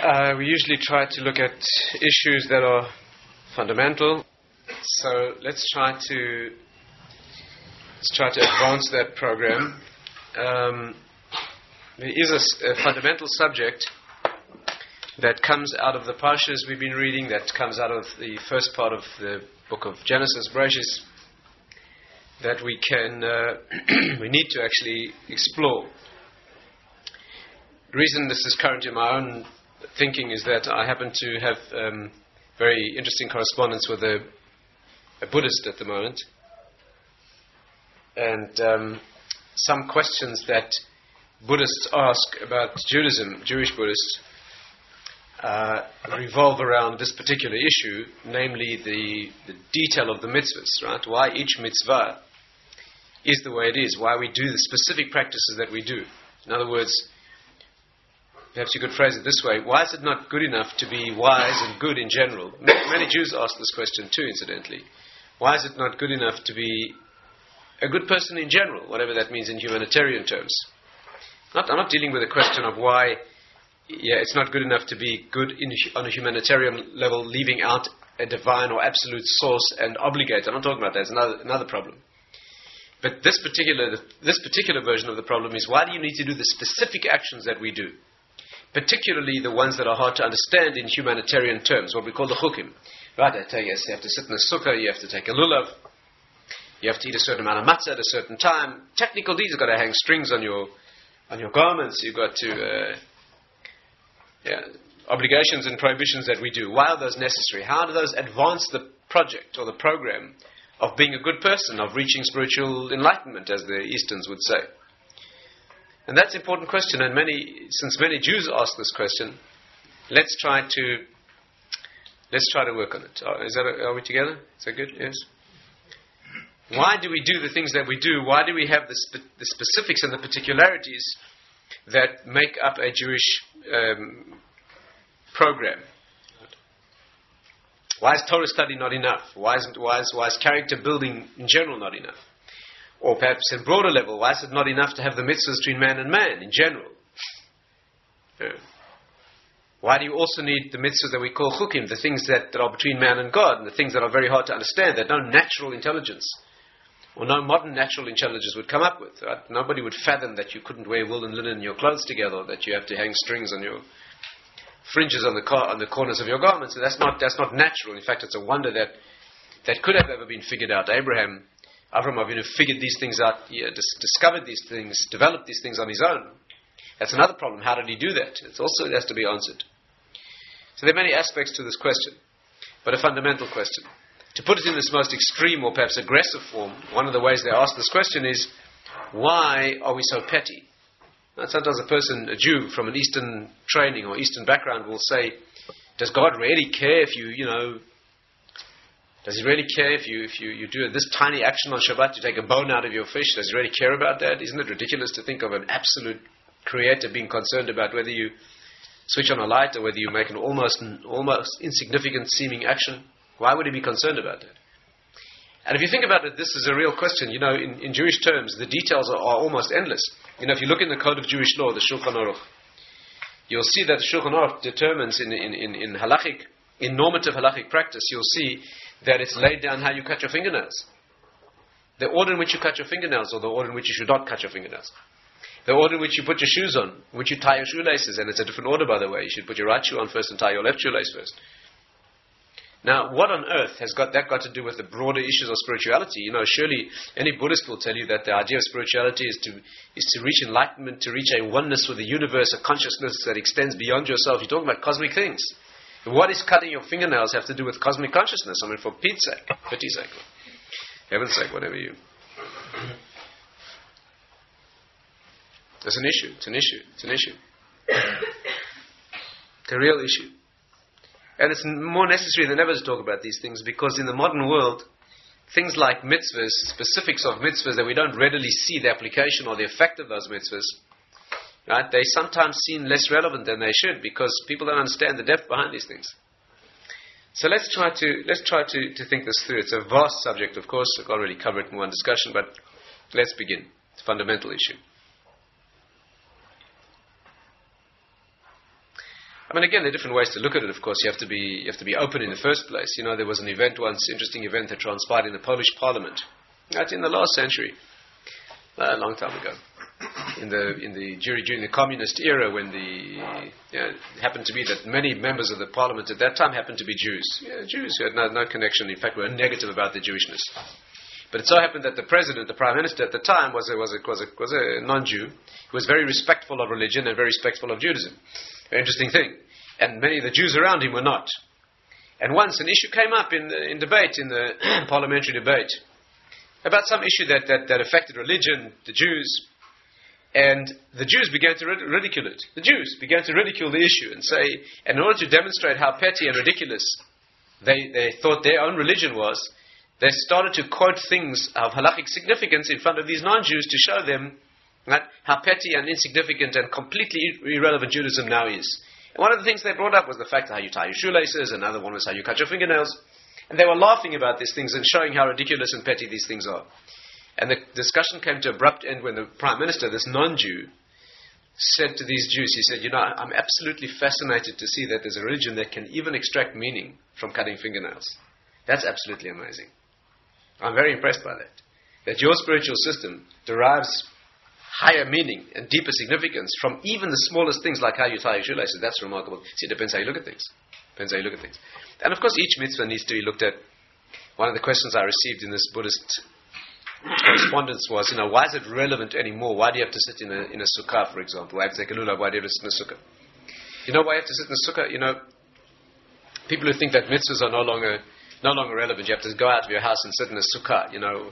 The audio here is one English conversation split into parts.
We usually try to look at issues that are fundamental. So let's try to advance that program. There is a fundamental subject that comes out of the parshas we've been reading, that comes out of the first part of the book of Genesis, Bereshis, that we need to actually explore. The reason this is current in my own thinking is that I happen to have very interesting correspondence with a Buddhist at the moment, and some questions that Buddhists ask about Judaism, Jewish Buddhists, revolve around this particular issue, namely the detail of the mitzvahs, right? Why each mitzvah is the way it is, why we do the specific practices that we do. In other words, perhaps you could phrase it this way: why is it not good enough to be wise and good in general? Many Jews ask this question too, incidentally. Why is it not good enough to be a good person in general, whatever that means in humanitarian terms? I'm not dealing with the question of why it's not good enough to be good on a humanitarian level, leaving out a divine or absolute source and obligate. I'm not talking about that. It's another problem. But this particular version of the problem is, why do you need to do the specific actions that we do? Particularly the ones that are hard to understand in humanitarian terms, what we call the chukim. Right, I tell you, you have to sit in a sukkah, you have to take a lulav, you have to eat a certain amount of matzah at a certain time. Technical deeds, you've got to hang strings on your garments, you've got to obligations and prohibitions that we do. Why are those necessary? How do those advance the project or the program of being a good person, of reaching spiritual enlightenment, as the Easterns would say? And that's an important question, and since many Jews ask this question, let's try to work on it. Are we together? Is that good? Yes. Why do we do the things that we do? Why do we have the specifics and the particularities that make up a Jewish program? Why is Torah study not enough? Why is character building in general not enough? Or perhaps at a broader level, why is it not enough to have the mitzvahs between man and man in general? Why do you also need the mitzvahs that we call chukim, the things that are between man and God, and the things that are very hard to understand, that no natural intelligence or no modern natural intelligence would come up with? Right? Nobody would fathom that you couldn't wear wool and linen in your clothes together, or that you have to hang strings on your fringes on the corners of your garments. So that's not natural. In fact, it's a wonder that could have ever been figured out. Avram Avinu figured these things out, discovered these things, developed these things on his own. That's another problem. How did he do that? It also has to be answered. So there are many aspects to this question, but a fundamental question. To put it in this most extreme or perhaps aggressive form, one of the ways they ask this question is, why are we so petty? Now, sometimes a Jew from an Eastern training or Eastern background will say, does God really care if does he really care if you do this tiny action on Shabbat, you take a bone out of your fish? Does he really care about that? Isn't it ridiculous to think of an absolute creator being concerned about whether you switch on a light or whether you make an almost insignificant seeming action? Why would he be concerned about that? And if you think about it, this is a real question. In Jewish terms, the details are almost endless. If you look in the Code of Jewish Law, the Shulchan Aruch, you'll see that the Shulchan Aruch determines in normative halachic practice, you'll see that it's laid down how you cut your fingernails. The order in which you cut your fingernails, or the order in which you should not cut your fingernails. The order in which you put your shoes on, in which you tie your shoelaces, and it's a different order, by the way. You should put your right shoe on first and tie your left shoelace first. Now, what on earth has got to do with the broader issues of spirituality? Surely any Buddhist will tell you that the idea of spirituality is to reach enlightenment, to reach a oneness with the universe, a consciousness that extends beyond yourself. You're talking about cosmic things. What does cutting your fingernails have to do with cosmic consciousness? I mean, for Pete's sake, pity's sake, heaven's sake, whatever you. It's an issue. It's a real issue. And it's more necessary than ever to talk about these things, because in the modern world, things like mitzvahs, specifics of mitzvahs that we don't readily see the application or the effect of those mitzvahs, right? They sometimes seem less relevant than they should, because people don't understand the depth behind these things. So let's try to think this through. It's a vast subject, of course. I can't really cover it in one discussion, but let's begin. It's a fundamental issue. I mean, again, there are different ways to look at it. Of course, you have to be open in the first place. There was an event once, interesting event that transpired in the Polish Parliament. That's in the last century, a long time ago, during the communist era, when it happened to be that many members of the Parliament at that time happened to be Jews. Jews who had no connection. In fact, were negative about their Jewishness. But it so happened that the president, the prime minister at the time, was a non-Jew who was very respectful of religion and very respectful of Judaism. Very interesting thing. And many of the Jews around him were not. And once an issue came up in the parliamentary debate, about some issue that affected religion, the Jews, and the Jews began to ridicule it. The Jews began to ridicule the issue and say, and in order to demonstrate how petty and ridiculous they thought their own religion was, they started to quote things of halachic significance in front of these non-Jews to show them how petty and insignificant and completely irrelevant Judaism now is. And one of the things they brought up was the fact of how you tie your shoelaces, another one was how you cut your fingernails. And they were laughing about these things and showing how ridiculous and petty these things are. And the discussion came to an abrupt end when the Prime Minister, this non-Jew, said to these Jews, he said, I'm absolutely fascinated to see that there's a religion that can even extract meaning from cutting fingernails. That's absolutely amazing. I'm very impressed by that. That your spiritual system derives higher meaning and deeper significance from even the smallest things like how you tie your shoelaces. That's remarkable. See, it depends how you look at things. And of course, each mitzvah needs to be looked at. One of the questions I received in this Buddhist correspondence was, why is it relevant anymore? Why do you have to sit in a sukkah, for example? Why have to take a lulav? Why do you have to sit in a sukkah? Why you have to sit in a sukkah? People who think that mitzvahs are no longer relevant. You have to go out of your house and sit in a sukkah.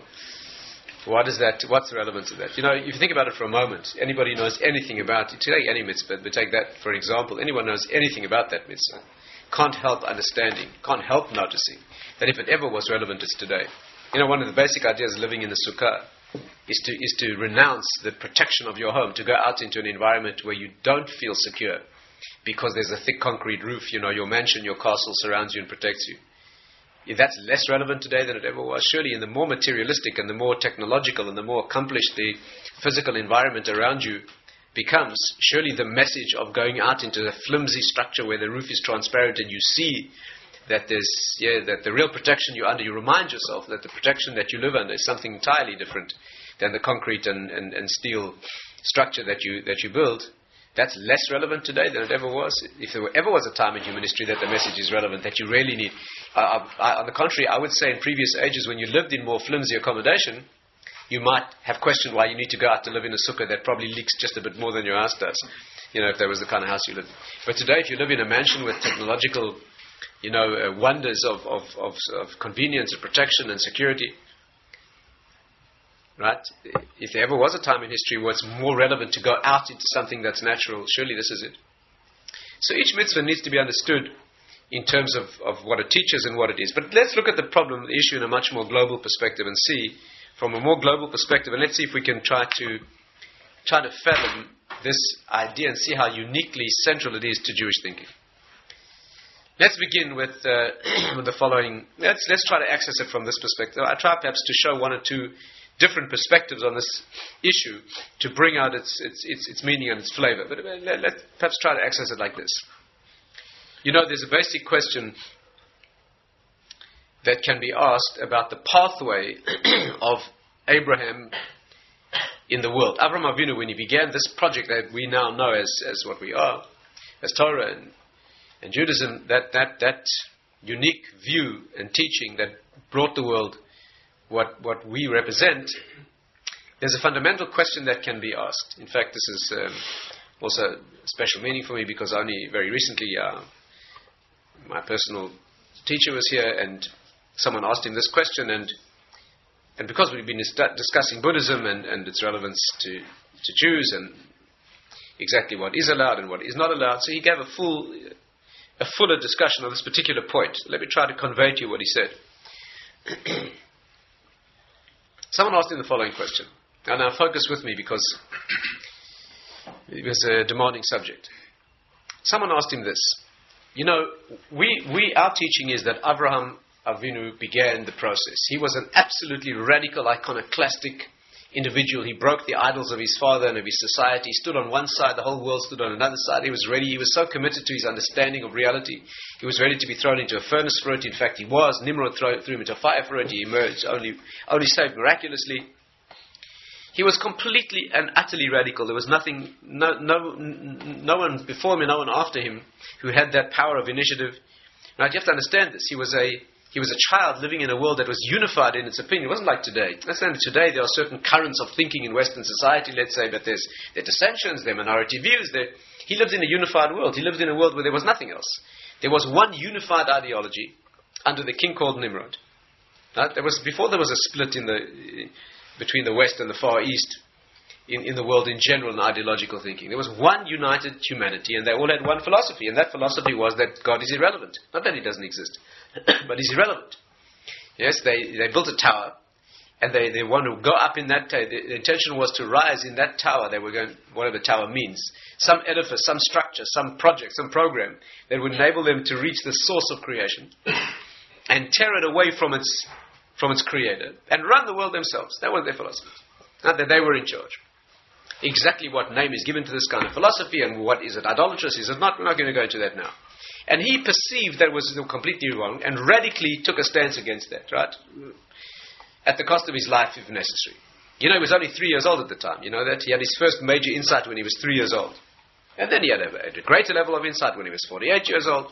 What's the relevance of that? If you think about it for a moment, anybody who knows anything about it, take any mitzvah, but take that for example, anyone knows anything about that mitzvah can't help noticing that if it ever was relevant, it's today. One of the basic ideas of living in the sukkah is to renounce the protection of your home, to go out into an environment where you don't feel secure because there's a thick concrete roof, your mansion, your castle surrounds you and protects you. If that's less relevant today than it ever was, surely in the more materialistic and the more technological and the more accomplished the physical environment around you becomes, surely the message of going out into a flimsy structure where the roof is transparent and you see that that the real protection you're under, you remind yourself that the protection that you live under is something entirely different than the concrete and steel structure that you build. That's less relevant today than it ever was. If there ever was a time in human history that the message is relevant, that you really need. On the contrary, I would say in previous ages when you lived in more flimsy accommodation, you might have questioned why you need to go out to live in a sukkah that probably leaks just a bit more than your house does, if that was the kind of house you live in. But today, if you live in a mansion with technological, wonders of convenience and protection and security, right? If there ever was a time in history where it's more relevant to go out into something that's natural, surely this is it. So each mitzvah needs to be understood in terms of what it teaches and what it is. But let's look at the problem, the issue in a much more global perspective and see from a more global perspective, and let's see if we can try to fathom this idea and see how uniquely central it is to Jewish thinking. Let's begin with the following. Let's try to access it from this perspective. I try perhaps to show one or two different perspectives on this issue to bring out its meaning and its flavor. But let's perhaps try to access it like this. There's a basic question that can be asked about the pathway of Abraham in the world. Avraham Avinu, when he began this project that we now know as what we are, as Torah and Judaism, that unique view and teaching that brought the world what we represent, there's a fundamental question that can be asked. In fact, this is also a special meaning for me because only very recently my personal teacher was here and someone asked him this question, and because we've been discussing Buddhism and its relevance to Jews and exactly what is allowed and what is not allowed, so he gave a fuller discussion on this particular point. Let me try to convey to you what he said. Someone asked him the following question, and now focus with me because it was a demanding subject. Someone asked him this. Our teaching is that Avraham Avinu began the process. He was an absolutely radical, iconoclastic, individual. He broke the idols of his father and of his society. He stood on one side, the whole world stood on another side. He was ready. He was so committed to his understanding of reality. He was ready to be thrown into a furnace for it. In fact, he was. Nimrod threw him into a fire for it. He emerged only saved miraculously. He was completely and utterly radical. There was nothing, no one before him and no one after him who had that power of initiative. Now, you have to understand this. He was a child living in a world that was unified in its opinion. It wasn't like today. Understand that today there are certain currents of thinking in Western society, let's say, but there are dissensions, there are minority views. He lived in a unified world. He lived in a world where there was nothing else. There was one unified ideology under the king called Nimrod. Right? Before there was a split between the West and the Far East in the world in general in ideological thinking. There was one united humanity, and they all had one philosophy, and that philosophy was that God is irrelevant. Not that he doesn't exist, but he's irrelevant. Yes, they built a tower, and they want to go up in that tower. The intention was to rise in that tower. They were going, whatever the tower means, some edifice, some structure, some project, some program that would enable them to reach the source of creation and tear it away from its creator and run the world themselves. That was their philosophy. Not that they were in charge. Exactly what name is given to this kind of philosophy and what is it idolatrous, is it not? We're not going to go into that now. And he perceived that was completely wrong and radically took a stance against that, right? At the cost of his life if necessary. You know, he was only 3 years old at the time. You know that? He had his first major insight when he was 3 years old. And then he had a greater level of insight when he was 48 years old.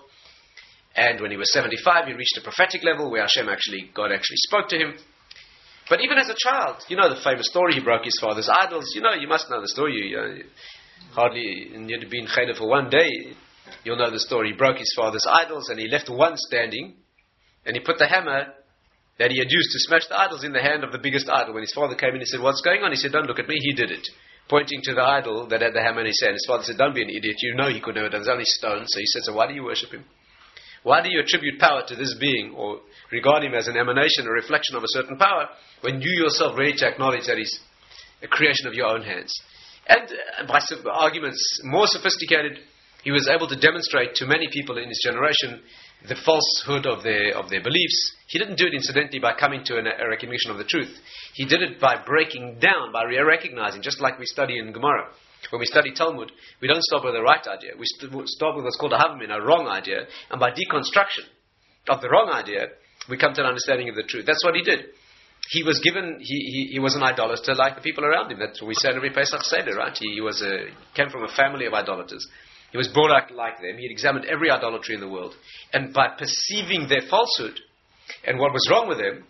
And when he was 75, he reached a prophetic level where God actually spoke to him. But even as a child, you know the famous story, he broke his father's idols. You know, you must know the story. You hardly need to be in Cheder for one day. You'll know the story. He broke his father's idols and he left one standing. And he put the hammer that he had used to smash the idols in the hand of the biggest idol. When his father came in, he said, "What's going on?" He said, "Don't look at me, he did it." Pointing to the idol that had the hammer in his hand. His father said, "Don't be an idiot. You know he could never have done it. It's only stone." So he said, "So why do you worship him? Why do you attribute power to this being or regard him as an emanation, a reflection of a certain power, when you yourself ready to acknowledge that he's a creation of your own hands?" And by arguments more sophisticated, he was able to demonstrate to many people in his generation the falsehood of their beliefs. He didn't do it incidentally by coming to a recognition of the truth. He did it by breaking down, by recognizing, just like we study in Gemara. When we study Talmud, we don't start with the right idea. We start with what's called a havamin, a wrong idea. And by deconstruction of the wrong idea, we come to an understanding of the truth. That's what he did. He was given, he was an idolater like the people around him. That's what we say in every Pesach Seder, right? He came from a family of idolaters. He was brought up like them. He had examined every idolatry in the world. And by perceiving their falsehood and what was wrong with them,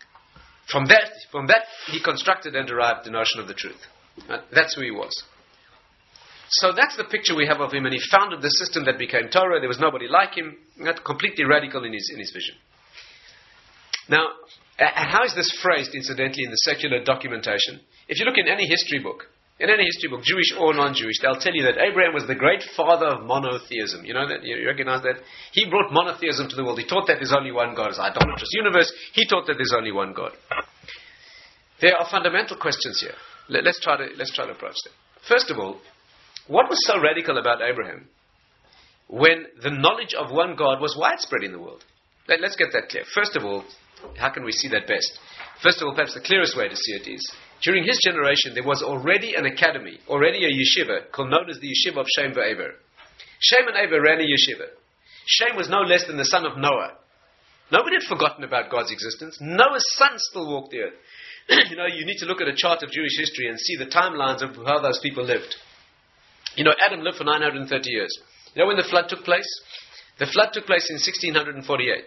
from that he constructed and derived the notion of the truth. Right? That's who he was. So that's the picture we have of him, and he founded the system that became Torah. There was nobody like him. Completely radical in his vision. Now, how is this phrased, incidentally, in the secular documentation? If you look in any history book, Jewish or non-Jewish, they'll tell you that Abraham was the great father of monotheism. You know that? You recognize that? He brought monotheism to the world. He taught that there's only one God. It's an idolatrous universe. He taught that there's only one God. There are fundamental questions here. Let's try to approach them. First of all, what was so radical about Abraham when the knowledge of one God was widespread in the world? Let's get that clear. First of all, how can we see that best? First of all, perhaps the clearest way to see it is, during his generation, there was already an academy, already a yeshiva, known as the Yeshiva of Shem ve'Eber. Shem and Eber ran a yeshiva. Shem was no less than the son of Noah. Nobody had forgotten about God's existence. Noah's son still walked the earth. You know, you need to look at a chart of Jewish history and see the timelines of how those people lived. You know, Adam lived for 930 years. You know when the flood took place? The flood took place in 1648.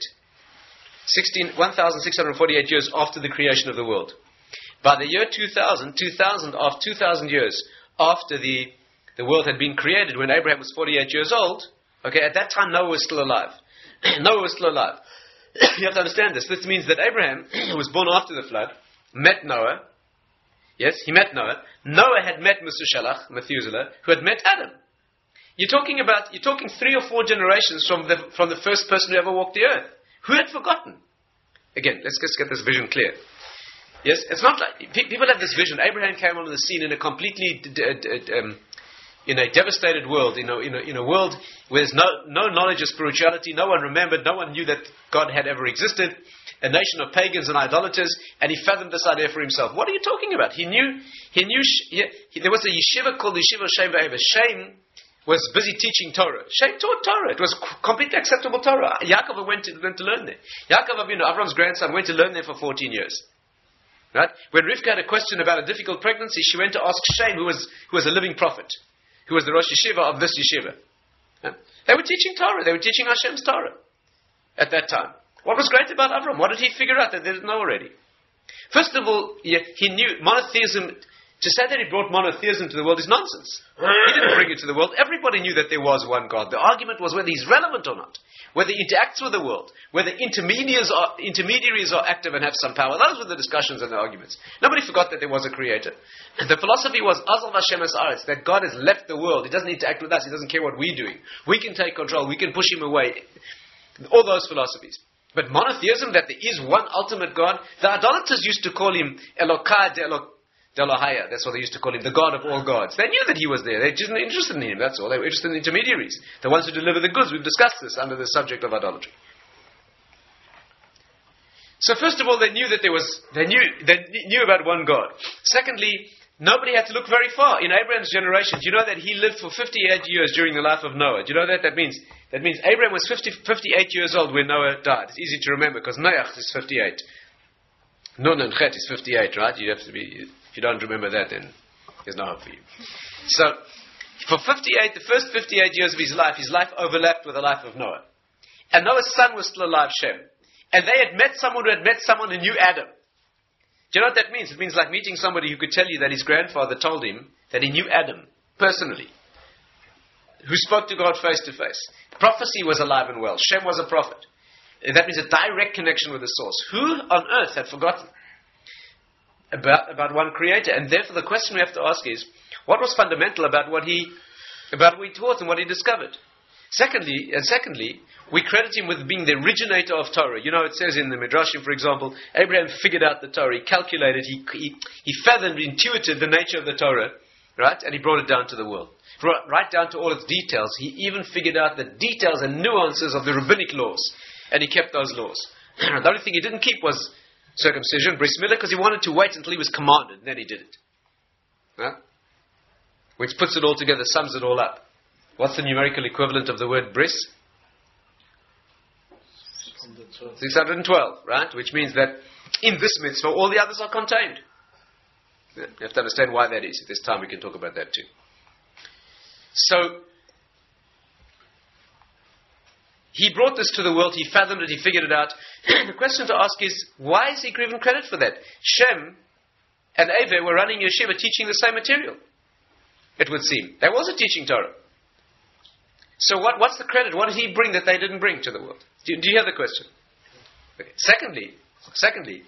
1,648 years after the creation of the world. By the year 2000 years after the world had been created, when Abraham was 48 years old, okay, at that time Noah was still alive. Noah was still alive. You have to understand this. This means that Abraham, who was born after the flood, met Noah. Yes, he met Noah. Noah had met Methuselah, who had met Adam. You're talking 3 or 4 generations from the first person who ever walked the earth. Who had forgotten? Again, let's just get this vision clear. Yes, it's not like people have this vision. Abraham came onto the scene in a completely in a devastated world, in a world where there's no knowledge of spirituality. No one remembered. No one knew that God had ever existed. a nation of pagans and idolaters, and he fathomed this idea for himself. What are you talking about? He knew, there was a yeshiva called Yeshiva Shem Ve'eva. Shem was busy teaching Torah. Shem taught Torah. It was completely acceptable Torah. Yaakov went to learn there. Yaakov Avinu, Avram's grandson, went to learn there for 14 years. Right? When Rivka had a question about a difficult pregnancy, she went to ask Shem, who was a living prophet, who was the Rosh Yeshiva of this yeshiva. Right? They were teaching Torah. They were teaching Hashem's Torah at that time. What was great about Avram? What did he figure out that they didn't know already? First of all, he knew monotheism. To say that he brought monotheism to the world is nonsense. He didn't bring it to the world. Everybody knew that there was one God. The argument was whether he's relevant or not, whether he interacts with the world, whether intermediaries are active and have some power. Those were the discussions and the arguments. Nobody forgot that there was a creator. The philosophy was Azal Hashem es Aretz, that God has left the world. He doesn't interact with us. He doesn't care what we're doing. We can take control. We can push him away. All those philosophies. But monotheism, that there is one ultimate God, the idolaters used to call him Elokai de Elohaya. That's what they used to call him, the God of all gods. They knew that he was there. They just weren't interested in him, that's all. They were interested in intermediaries, the ones who deliver the goods. We've discussed this under the subject of idolatry. So first of all, they knew about one God. Secondly, nobody had to look very far. In Abraham's generation, do you know that he lived for 58 years during the life of Noah? Do you know that? That means Abraham was 58 years old when Noah died. It's easy to remember because Noach is 58. Nun and Chet is 58, right? You have to be... If you don't remember that, then there's no hope for you. So, for the first 58 years of his life overlapped with the life of Noah. And Noah's son was still alive, Shem. And they had met someone who had met someone who knew Adam. Do you know what that means? It means like meeting somebody who could tell you that his grandfather told him that he knew Adam, personally. Who spoke to God face to face. Prophecy was alive and well. Shem was a prophet. That means a direct connection with the source. Who on earth had forgotten about one creator? And therefore the question we have to ask is, what was fundamental about what he taught and what he discovered? Secondly, we credit him with being the originator of Torah. You know, it says in the Midrashim, for example, Abraham figured out the Torah, he calculated, he fathomed, intuited the nature of the Torah, right? And he brought it down to the world. Right down to all its details. He even figured out the details and nuances of the rabbinic laws. And he kept those laws. The only thing he didn't keep was circumcision, bris milah, because he wanted to wait until he was commanded, and then he did it. Huh? Which puts it all together, sums it all up. What's the numerical equivalent of the word bris? 612, right? Which means that in this mitzvah, all the others are contained. Yeah? You have to understand why that is. If there's time, we can talk about that too. So, he brought this to the world, he fathomed it, he figured it out. The question to ask is, why is he given credit for that? Shem and Ever were running yeshiva teaching the same material, it would seem. They were also teaching Torah. So what's the credit? What did he bring that they didn't bring to the world? Do you hear the question? Okay. Secondly,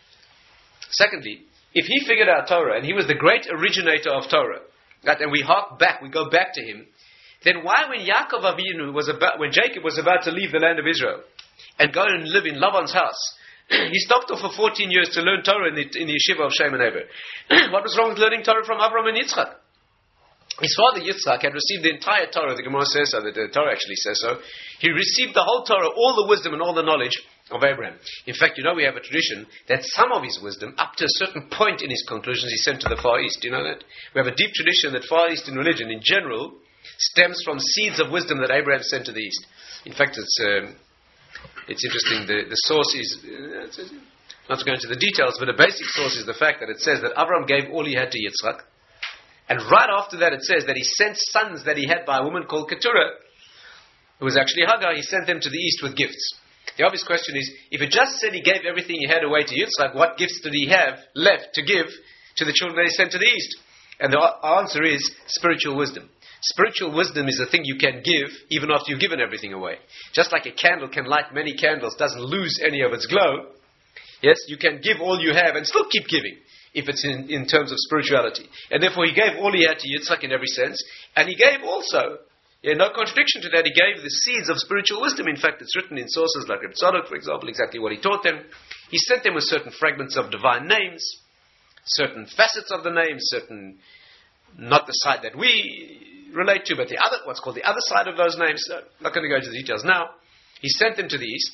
if he figured out Torah, and he was the great originator of Torah, right, and we go back to him, then why when Yaakov Avinu when Jacob was about to leave the land of Israel and go and live in Laban's house, he stopped off for 14 years to learn Torah in the yeshiva of Shem and Eber. What was wrong with learning Torah from Abraham and Yitzchak? His father Yitzchak had received the entire Torah. The Gemara says so, the Torah actually says so. He received the whole Torah, all the wisdom and all the knowledge of Abraham. In fact, we have a tradition that some of his wisdom, up to a certain point in his conclusions, he sent to the Far East. Do you know that? We have a deep tradition that Far Eastern religion, in general, stems from seeds of wisdom that Abraham sent to the East. In fact, it's interesting. The source is, not to go into the details, but the basic source is the fact that it says that Abraham gave all he had to Yitzchak. And right after that it says that he sent sons that he had by a woman called Keturah, who was actually Hagar, he sent them to the East with gifts. The obvious question is, if it just said he gave everything he had away to Yitzchak, what gifts did he have left to give to the children that he sent to the East? And the answer is spiritual wisdom. Spiritual wisdom is a thing you can give even after you've given everything away. Just like a candle can light many candles, doesn't lose any of its glow. Yes, you can give all you have and still keep giving if it's in terms of spirituality. And therefore he gave all he had to Yitzchak in every sense. And he gave also, no contradiction to that, he gave the seeds of spiritual wisdom. In fact, it's written in sources like Reb Tzadok, for example, exactly what he taught them. He sent them with certain fragments of divine names, certain facets of the names, certain, not the side that we relate to, but the other, what's called the other side of those names. I'm not going to go into the details now. He sent them to the East.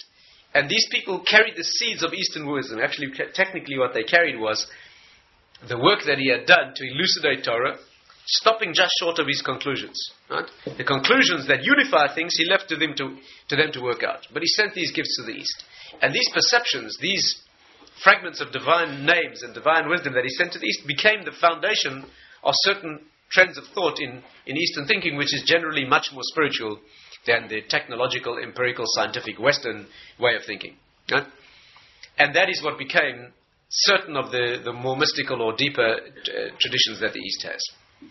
And these people carried the seeds of Eastern wisdom. Actually, technically what they carried was the work that he had done to elucidate Torah, stopping just short of his conclusions. Right? The conclusions that unify things, he left to them to work out. But he sent these gifts to the East. And these perceptions, these fragments of divine names and divine wisdom that he sent to the East became the foundation of certain trends of thought in Eastern thinking, which is generally much more spiritual than the technological, empirical, scientific Western way of thinking. Right? And that is what became certain of the more mystical or deeper traditions that the East has.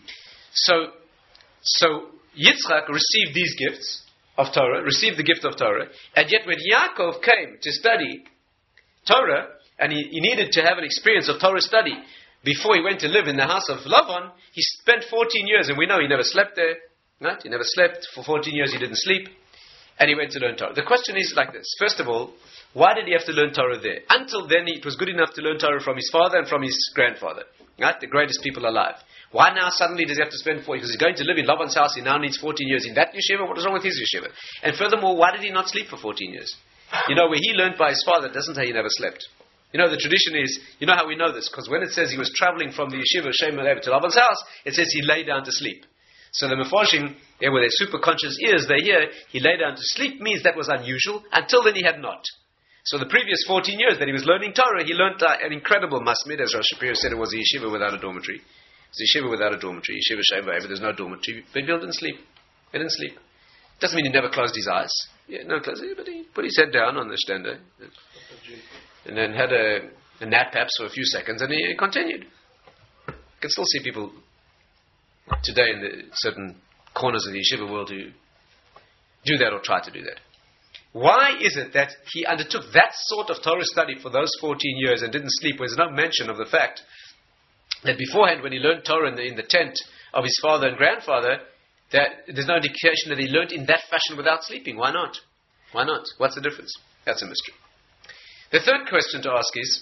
So Yitzchak received these gifts of Torah, received the gift of Torah, and yet when Yaakov came to study Torah, and he needed to have an experience of Torah study before he went to live in the house of Lavan, he spent 14 years, and we know he never slept there, right? He never slept. For 14 years he didn't sleep, and he went to learn Torah. The question is like this. First of all, why did he have to learn Torah there? Until then, it was good enough to learn Torah from his father and from his grandfather, right? The greatest people alive. Why now suddenly does he have to spend 40? Because he's going to live in Lavan's house, he now needs 14 years in that yeshiva. What is wrong with his yeshiva? And furthermore, why did he not sleep for 14 years? Where he learned by his father, doesn't say he never slept. The tradition is, how we know this? Because when it says he was traveling from the yeshiva Shem Alev to Lavan's house, it says he lay down to sleep. So the Mefarshim, with their super conscious ears, they hear he lay down to sleep means that was unusual. Until then he had not. So the previous 14 years that he was learning Torah, he learned an incredible masmid, as Rosh Shapiro said, it was a yeshiva without a dormitory. It was a yeshiva without a dormitory. Yeshiva Shem Alev, there's no dormitory. But people didn't sleep. They didn't sleep. Doesn't mean he never closed his eyes. But he put his head down on the stender. And then had a nap perhaps for a few seconds, and he continued. You can still see people today in the certain corners of the yeshiva world who do that or try to do that. Why is it that he undertook that sort of Torah study for those 14 years and didn't sleep? There's no mention of the fact that beforehand, when he learned Torah in the tent of his father and grandfather, that there's no indication that he learned in that fashion without sleeping. Why not? Why not? What's the difference? That's a mystery. The third question to ask is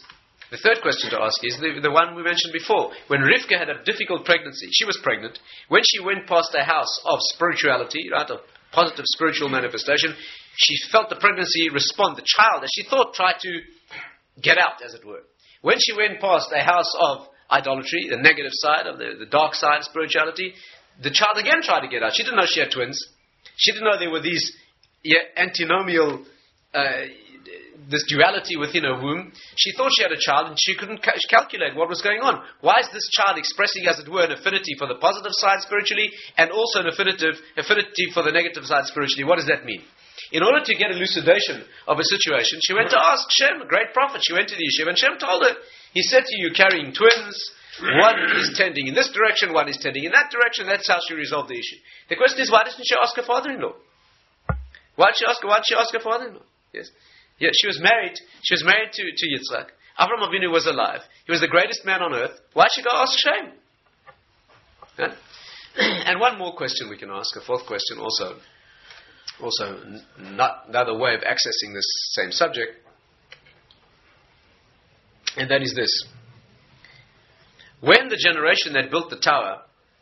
the one we mentioned before. When Rivka had a difficult pregnancy, she was pregnant. When she went past a house of spirituality, right, of positive spiritual manifestation, she felt the pregnancy respond. The child, as she thought, tried to get out, as it were. When she went past a house of idolatry, the negative side of the dark side of spirituality, the child again tried to get out. She didn't know she had twins. She didn't know there were these antinomial this duality within her womb. She thought she had a child and she couldn't calculate what was going on. Why is this child expressing, as it were, an affinity for the positive side spiritually and also an affinity for the negative side spiritually? What does that mean? In order to get elucidation of a situation, she went to ask Shem, a great prophet. She went to the yeshiva and Shem told her, he said to you, carrying twins, one is tending in this direction, one is tending in that direction. That's how she resolved the issue. The question is, why didn't she ask her father-in-law? Why did she ask her father-in-law? Yes. Yeah, she was married to Yitzchak. Avraham Avinu was alive. He was the greatest man on earth. Why should she go ask Shem? Yeah? And one more question we can ask, a fourth question also not another way of accessing this same subject. And that is this. When the generation that built the tower,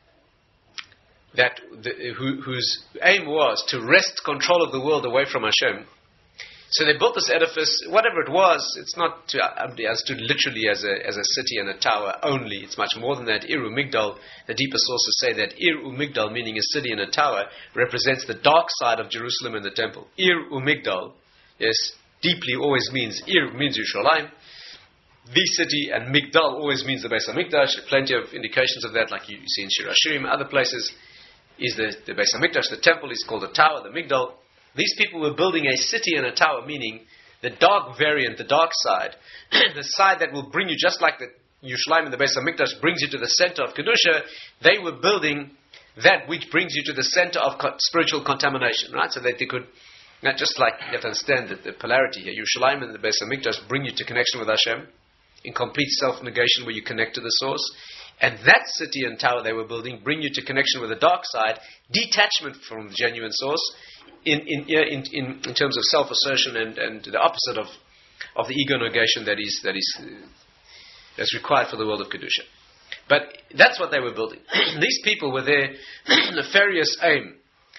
whose aim was to wrest control of the world away from Hashem, so they built this edifice, whatever it was, it's not understood literally as a city and a tower only. It's much more than that. Ir Migdal, the deeper sources say that Ir Migdal, meaning a city and a tower, represents the dark side of Jerusalem and the temple. Ir Migdal, yes, deeply always means, Ir means Yerushalayim. The city, and Migdal always means the Beis HaMikdash. Plenty of indications of that, like you see in Shir Hashirim, other places, is the Beis HaMikdash. The temple is called a tower, the Migdal. These people were building a city and a tower, meaning the dark variant, the dark side, the side that will bring you, just like the Yerushalayim and the Beis HaMikdash brings you to the center of Kedusha, they were building that which brings you to the center of spiritual contamination, right? So that they could, just like you have to understand that the polarity here, Yerushalayim and the Beis HaMikdash bring you to connection with Hashem, in complete self-negation where you connect to the source. And that city and tower they were building bring you to connection with the dark side, detachment from the genuine source, in terms of self-assertion and the opposite of the ego negation that's required for the world of Kedusha. But that's what they were building. These people were their nefarious aim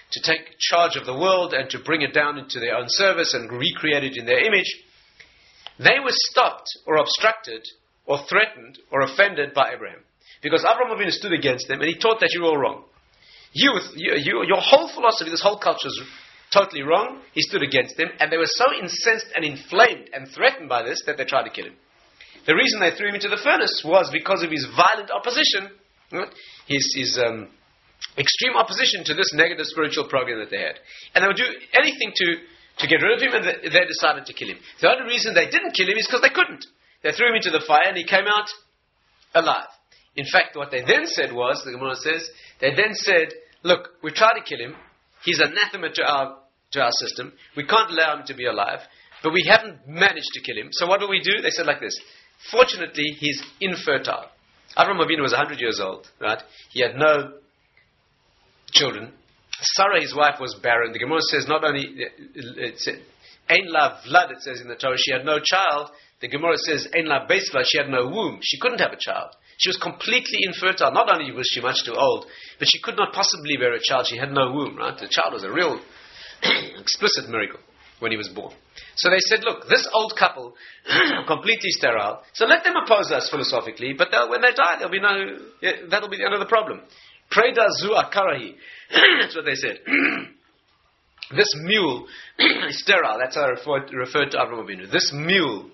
to take charge of the world and to bring it down into their own service and recreate it in their image, they were stopped or obstructed or threatened or offended by Abraham. Because Avraham Avinu stood against them and he taught that you're all wrong. Your whole philosophy, this whole culture is totally wrong. He stood against them, and they were so incensed and inflamed and threatened by this that they tried to kill him. The reason they threw him into the furnace was because of his violent opposition, right? His extreme opposition to this negative spiritual program that they had. And they would do anything to get rid of him, and they decided to kill him. The only reason they didn't kill him is because they couldn't. They threw him into the fire, and he came out alive. In fact, what they then said was, the Gemara says, they then said, look, we tried to kill him. He's anathema to our system. We can't allow him to be alive. But we haven't managed to kill him. So what do we do? They said like this. Fortunately, he's infertile. Avraham Avinu was 100 years old, right? He had no children. Sarah, his wife, was barren. The Gemara says not only, it said, Ein la vlad, it says in the Torah, she had no child. The Gemara says, Ein la beis vlad, she had no womb. She couldn't have a child. She was completely infertile. Not only was she much too old, but she could not possibly bear a child. She had no womb, right? The child was a real explicit miracle when he was born. So they said, look, this old couple, completely sterile, so let them oppose us philosophically, but when they die, that'll be the end of the problem. Preda zu akarahi. That's what they said. This mule is sterile. That's how I referred to Avraham Avinu. This mule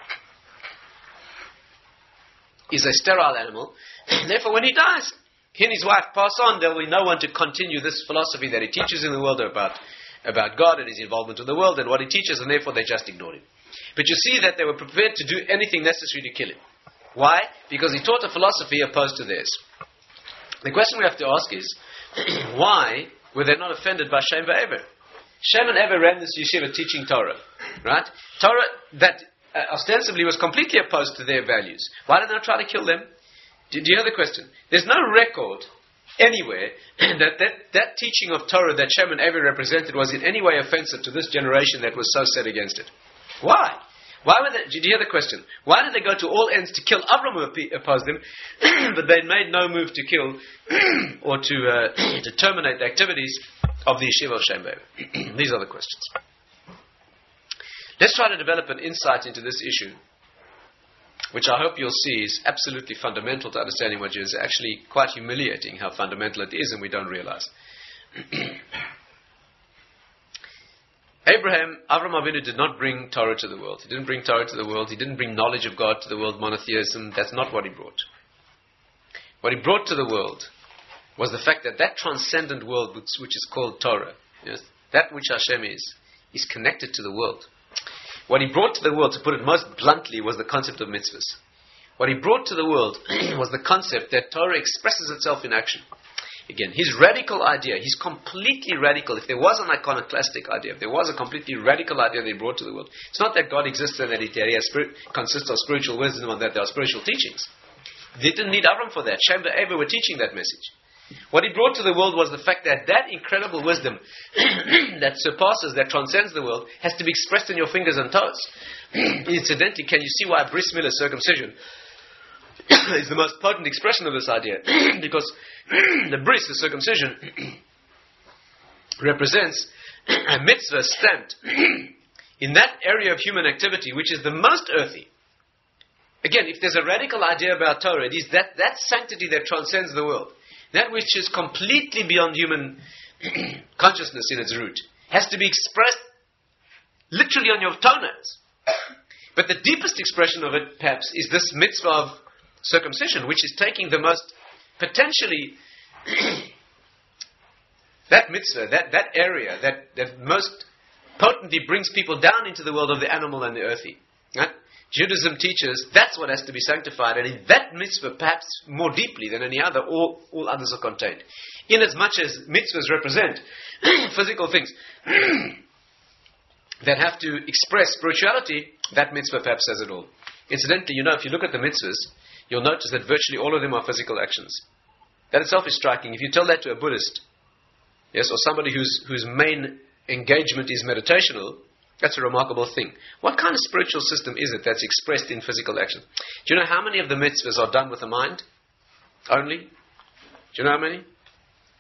is a sterile animal. Therefore, when he dies, he and his wife pass on. There will be no one to continue this philosophy that he teaches in the world about God and his involvement in the world and what he teaches, and therefore they just ignored him. But you see that they were prepared to do anything necessary to kill him. Why? Because he taught a philosophy opposed to theirs. The question we have to ask is, why were they not offended by Shem and Ever? Shem and Ever ran this yeshiva teaching Torah, right? Torah that ostensibly was completely opposed to their values. Why did they not try to kill them? Do you hear the question? There's no record anywhere that teaching of Torah that Shem and Ever represented was in any way offensive to this generation that was so set against it. Why? Did you hear the question? Why did they go to all ends to kill Avram who opposed them, but they made no move to kill or to terminate the activities of the yeshiva of Shem and Ever? These are the questions. Let's try to develop an insight into this issue, which I hope you'll see is absolutely fundamental to understanding what is actually quite humiliating how fundamental it is and we don't realize. Avram Avinu did not bring Torah to the world. He didn't bring Torah to the world. He didn't bring knowledge of God to the world, monotheism. That's not what he brought. What he brought to the world was the fact that transcendent world which is called Torah, yes, that which Hashem is connected to the world. What he brought to the world, to put it most bluntly, was the concept of mitzvahs. What he brought to the world was the concept that Torah expresses itself in action. Again, his radical idea, he's completely radical. If there was an iconoclastic idea, if there was a completely radical idea that he brought to the world, it's not that God exists and that he consists of spiritual wisdom and that there are spiritual teachings. They didn't need Avram for that. Shem and Ever were teaching that message. What he brought to the world was the fact that incredible wisdom that surpasses, that transcends the world, has to be expressed in your fingers and toes. Incidentally, can you see why bris milah, circumcision, is the most potent expression of this idea? Because the bris, the circumcision, represents a mitzvah stamped in that area of human activity which is the most earthy. Again, if there's a radical idea about Torah, it is that sanctity that transcends the world. That which is completely beyond human consciousness in its root has to be expressed literally on your toenails. But the deepest expression of it, perhaps, is this mitzvah of circumcision, which is taking the most potentially that mitzvah, that area, that most potently brings people down into the world of the animal and the earthy. Right? Judaism teaches that's what has to be sanctified, and in that mitzvah, perhaps more deeply than any other, all others are contained. Inasmuch as mitzvahs represent physical things that have to express spirituality, that mitzvah perhaps says it all. Incidentally, if you look at the mitzvahs, you'll notice that virtually all of them are physical actions. That itself is striking. If you tell that to a Buddhist, yes, or somebody whose main engagement is meditational, that's a remarkable thing. What kind of spiritual system is it that's expressed in physical action? Do you know how many of the mitzvahs are done with the mind? Only? Do you know how many?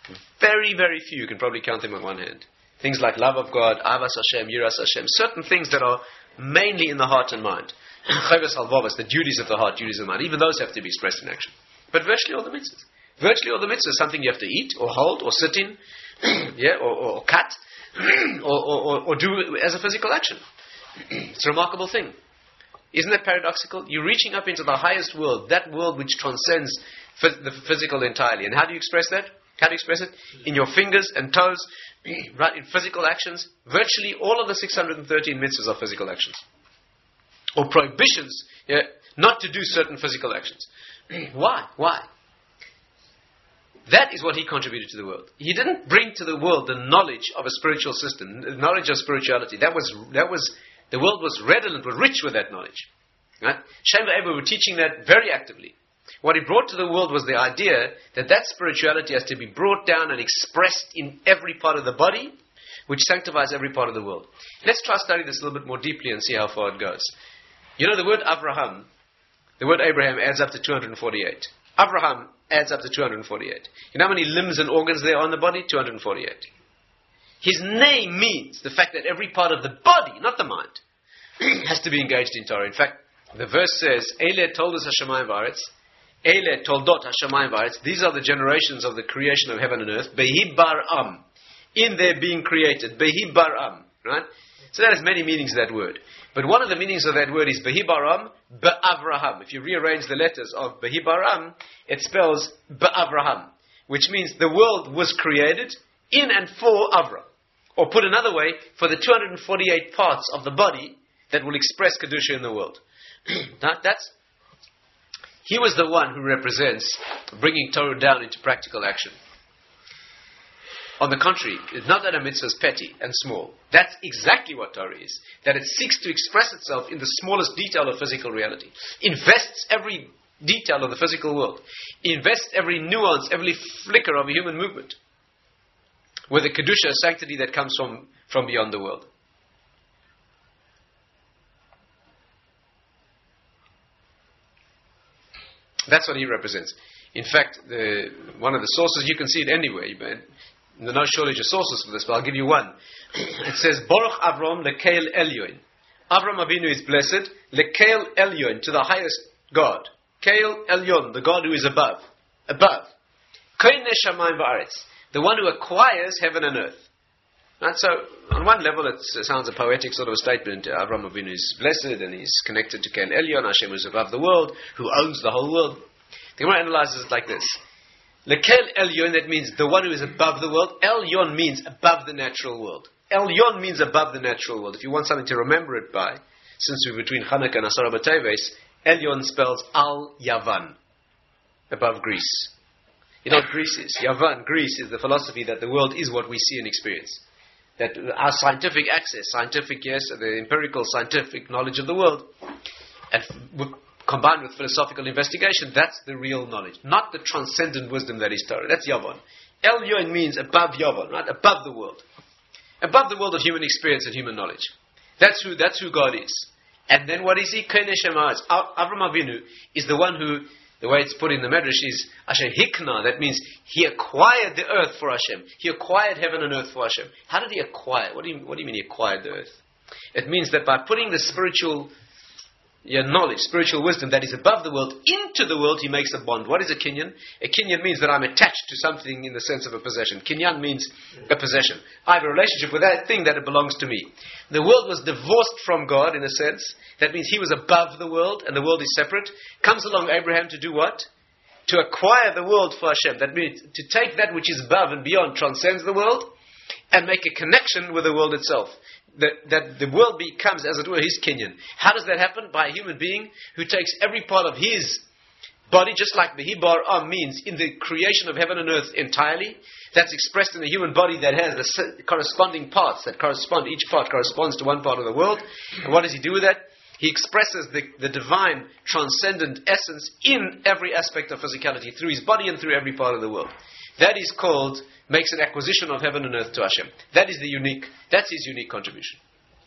Very, very few. You can probably count them on one hand. Things like love of God, avas Hashem, yiras Hashem, certain things that are mainly in the heart and mind. Chovos halvavos, the duties of the heart, duties of the mind, even those have to be expressed in action. But virtually all the mitzvahs. Virtually all the mitzvahs, something you have to eat, or hold, or sit in, or cut, or do as a physical action. It's a remarkable thing. Isn't that paradoxical? You're reaching up into the highest world, that world which transcends the physical entirely. And how do you express that? How do you express it? In your fingers and toes, right? In physical actions. Virtually all of the 613 mitzvahs are physical actions. Or prohibitions, not to do certain physical actions. Why? Why? That is what he contributed to the world. He didn't bring to the world the knowledge of a spiritual system, the knowledge of spirituality. The world was redolent, was rich with that knowledge. Right? Shem v'Eber were teaching that very actively. What he brought to the world was the idea that spirituality has to be brought down and expressed in every part of the body, which sanctifies every part of the world. Let's try to study this a little bit more deeply and see how far it goes. You know, the word Avraham, the word Abraham adds up to 248. Avraham adds up to 248. You know how many limbs and organs there are in the body? 248. His name means the fact that every part of the body, not the mind, has to be engaged in Torah. In fact, the verse says, Eile toldos hashamayim v'aretz, Eile toldot hashamayim v'aretz. These are the generations of the creation of heaven and earth. Behi bar am, in their being created. Behi bar am, right? So that has many meanings of that word. But one of the meanings of that word is Behi bar am, be'avraham. If you rearrange the letters of Behi bar am, it spells be'avraham, which means the world was created in and for Avram. Or put another way, for the 248 parts of the body that will express Kedusha in the world. He was the one who represents bringing Torah down into practical action. On the contrary, it's not that a mitzvah is petty and small. That's exactly what Torah is. That it seeks to express itself in the smallest detail of physical reality. Invests every detail of the physical world. Invests every nuance, every flicker of a human movement with a Kedusha, sanctity that comes from beyond the world. That's what he represents. In fact, one of the sources, you can see it anyway, but there's no shortage of sources for this, but I'll give you one. It says, Baruch Avram lekeil elyon. Avram Avinu is blessed, lekeil elyon, to the highest God. Keil elyon, the God who is above. Above. Koine shamayim v'aretz, the one who acquires heaven and earth. Right? So, on one level, it sounds a poetic sort of a statement. Avram Avinu is blessed, and he's connected to Keil elyon, Hashem who is above the world, who owns the whole world. The Gemara analyzes it like this. Lekel elyon, that means the one who is above the world. Elyon means above the natural world. Elyon means above the natural world. If you want something to remember it by, since we're between Hanukkah and Asara B'Teves, Elyon spells Al Yavan, above Greece. You know what Greece is? Yavan, Greece, is the philosophy that the world is what we see and experience. That our scientific access, the empirical scientific knowledge of the world, and combined with philosophical investigation, that's the real knowledge. Not the transcendent wisdom that is Torah. That's Yavan. Elyon means above Yavan, right? Above the world. Above the world of human experience and human knowledge. That's who God is. And then what is he? Avram Avinu is the one who, the way it's put in the Medrash is Asher Hikna. That means he acquired the earth for Hashem. He acquired heaven and earth for Hashem. How did he acquire? What do you mean he acquired the earth? It means that by putting the spiritual knowledge, spiritual wisdom that is above the world into the world, he makes a bond. What is a kinyan? A kinyan means that I'm attached to something in the sense of a possession. Kinyan means a possession. I have a relationship with that thing that it belongs to me. The world was divorced from God in a sense. That means he was above the world and the world is separate. Comes along Abraham to do what? To acquire the world for Hashem. That means to take that which is above and beyond, transcends the world, and make a connection with the world itself. That the world becomes, as it were, his kinyan. How does that happen? By a human being who takes every part of his body, just like the Hibar Am means, in the creation of heaven and earth entirely. That's expressed in the human body that has the corresponding parts that correspond. Each part corresponds to one part of the world. And what does he do with that? He expresses the divine, transcendent essence in every aspect of physicality, through his body and through every part of the world. That is called, makes an acquisition of heaven and earth to Hashem. That's his unique contribution.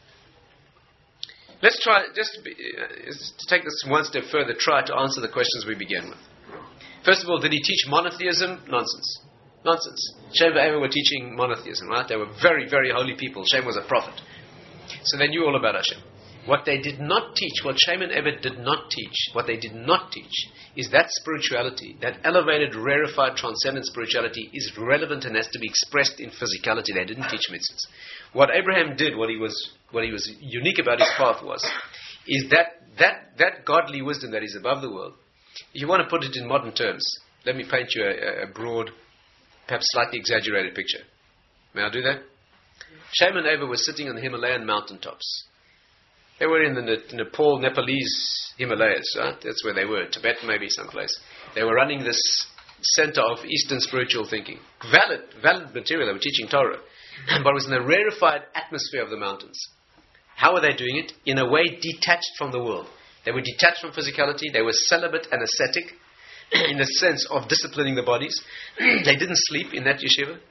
Let's try, to take this one step further, try to answer the questions we began with. First of all, did he teach monotheism? Nonsense. Nonsense. Shem and Ava were teaching monotheism, right? They were very, very holy people. Shem was a prophet. So they knew all about Hashem. What they did not teach, what Shem and Ava did not teach, what they did not teach is that spirituality, that elevated, rarefied, transcendent spirituality is relevant and has to be expressed in physicality. They didn't teach mitzvahs. What Abraham did, what he was unique about his path is that godly wisdom that is above the world. If you want to put it in modern terms, let me paint you a broad, perhaps slightly exaggerated picture. May I do that? Shem and Ava were sitting on the Himalayan mountaintops. They were in the Nepalese Himalayas, right? That's where they were. Tibet, maybe someplace. They were running this center of Eastern spiritual thinking. Valid material. They were teaching Torah. But it was in the rarefied atmosphere of the mountains. How were they doing it? In a way detached from the world. They were detached from physicality. They were celibate and ascetic in the sense of disciplining the bodies. They didn't sleep in that yeshiva.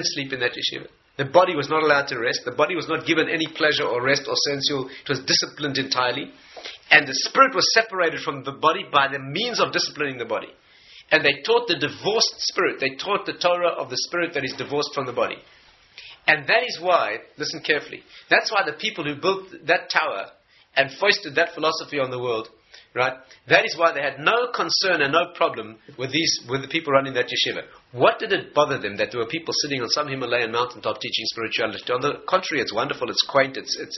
The body was not allowed to rest. The body was not given any pleasure or rest or sensual. It was disciplined entirely. And the spirit was separated from the body by the means of disciplining the body. And they taught the divorced spirit. They taught the Torah of the spirit that is divorced from the body. And that is why, listen carefully, that's why the people who built that tower and foisted that philosophy on the world, right, that is why they had no concern and no problem with the people running that yeshiva. What did it bother them that there were people sitting on some Himalayan mountaintop teaching spirituality? On the contrary, it's wonderful, it's quaint,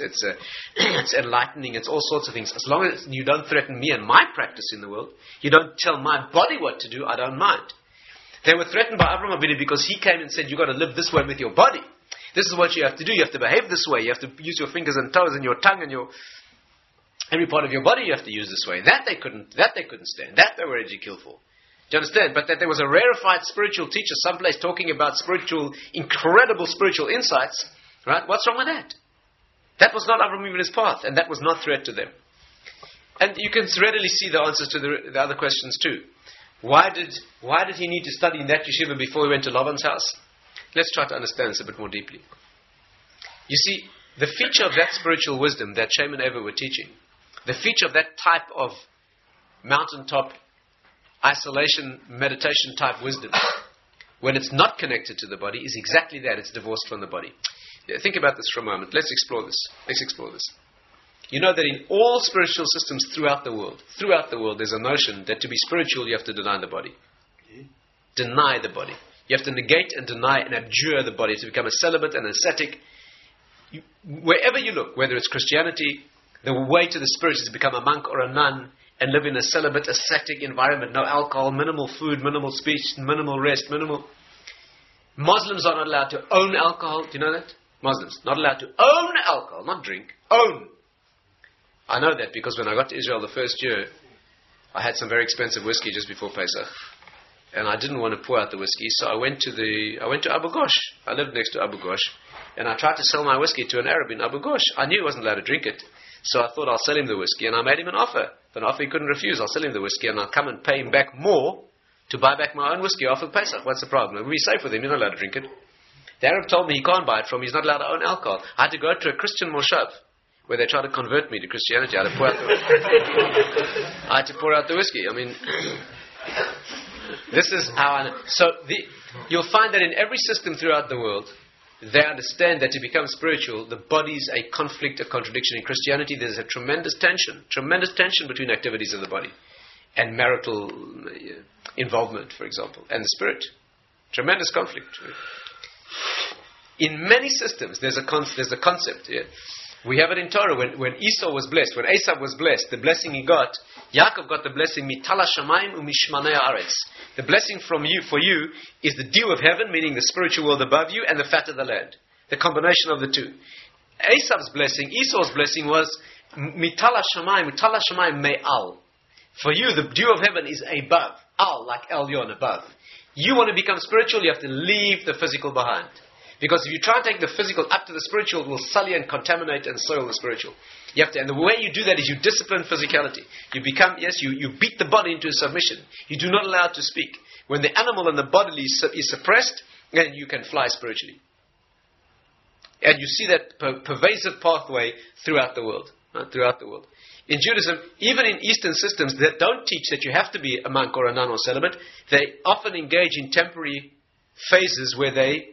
it's enlightening, it's all sorts of things. As long as you don't threaten me and my practice in the world, you don't tell my body what to do, I don't mind. They were threatened by Avraham Avinu because he came and said, you've got to live this way with your body. This is what you have to do. You have to behave this way. You have to use your fingers and toes and your tongue and your every part of your body. You have to use this way. That they couldn't stand. That they were ready to kill for. Do you understand? But that there was a rarefied spiritual teacher someplace talking about incredible spiritual insights. Right? What's wrong with that? That was not Avraham Avinu's path, and that was not threat to them. And you can readily see the answers to the other questions too. Why did he need to study in that yeshiva before he went to Laban's house? Let's try to understand this a bit more deeply. You see, the feature of that spiritual wisdom that Shem and Ava were teaching, the feature of that type of mountaintop isolation, meditation type wisdom, when it's not connected to the body, is exactly that. It's divorced from the body. Think about this for a moment. Let's explore this. You know that in all spiritual systems throughout the world, there's a notion that to be spiritual, you have to deny the body. Deny the body. You have to negate and deny and abjure the body to become a celibate and ascetic. Wherever you look, whether it's Christianity, the way to the spirit is to become a monk or a nun and live in a celibate, ascetic environment. No alcohol, minimal food, minimal speech, minimal rest, Muslims are not allowed to own alcohol. Do you know that? Muslims, not allowed to own alcohol, not drink, own. I know that because when I got to Israel the first year, I had some very expensive whiskey just before Pesach. And I didn't want to pour out the whiskey, so I went to Abu Ghosh. I lived next to Abu Ghosh, and I tried to sell my whiskey to an Arab in Abu Ghosh. I knew he wasn't allowed to drink it, so I thought I'll sell him the whiskey, and I made him an offer. An offer he couldn't refuse. I'll sell him the whiskey, and I'll come and pay him back more to buy back my own whiskey after Pesach. What's the problem? It would be safe with him. He's not allowed to drink it. The Arab told me he can't buy it from me. He's not allowed to own alcohol. I had to go to a Christian moshav where they tried to convert me to Christianity. I had to pour out the whiskey. I mean, this is how I know. So you'll find that in every system throughout the world, they understand that to become spiritual, the body's a conflict, a contradiction. In Christianity, there's a tremendous tension between activities of the body and marital involvement, for example, and the spirit. Tremendous conflict. In many systems, there's a concept. Yeah. We have it in Torah. When Esau was blessed, when Esav was blessed, the blessing he got, Yaakov got the blessing, mitala shamayim umishmanei haaretz. The blessing for you is the dew of heaven, meaning the spiritual world above you, and the fat of the land. The combination of the two. Esau's blessing was mitala shamayim me'al. For you, the dew of heaven is above. Al, like Elyon, above. You want to become spiritual, you have to leave the physical behind. Because if you try and take the physical up to the spiritual, it will sully and contaminate and soil the spiritual. You have to, and the way you do that is you discipline physicality. You beat the body into submission. You do not allow it to speak. When the animal and the bodily is suppressed, then you can fly spiritually. And you see that pervasive pathway throughout the world. Throughout the world. In Judaism, even in Eastern systems that don't teach that you have to be a monk or a nun or celibate, they often engage in temporary phases where they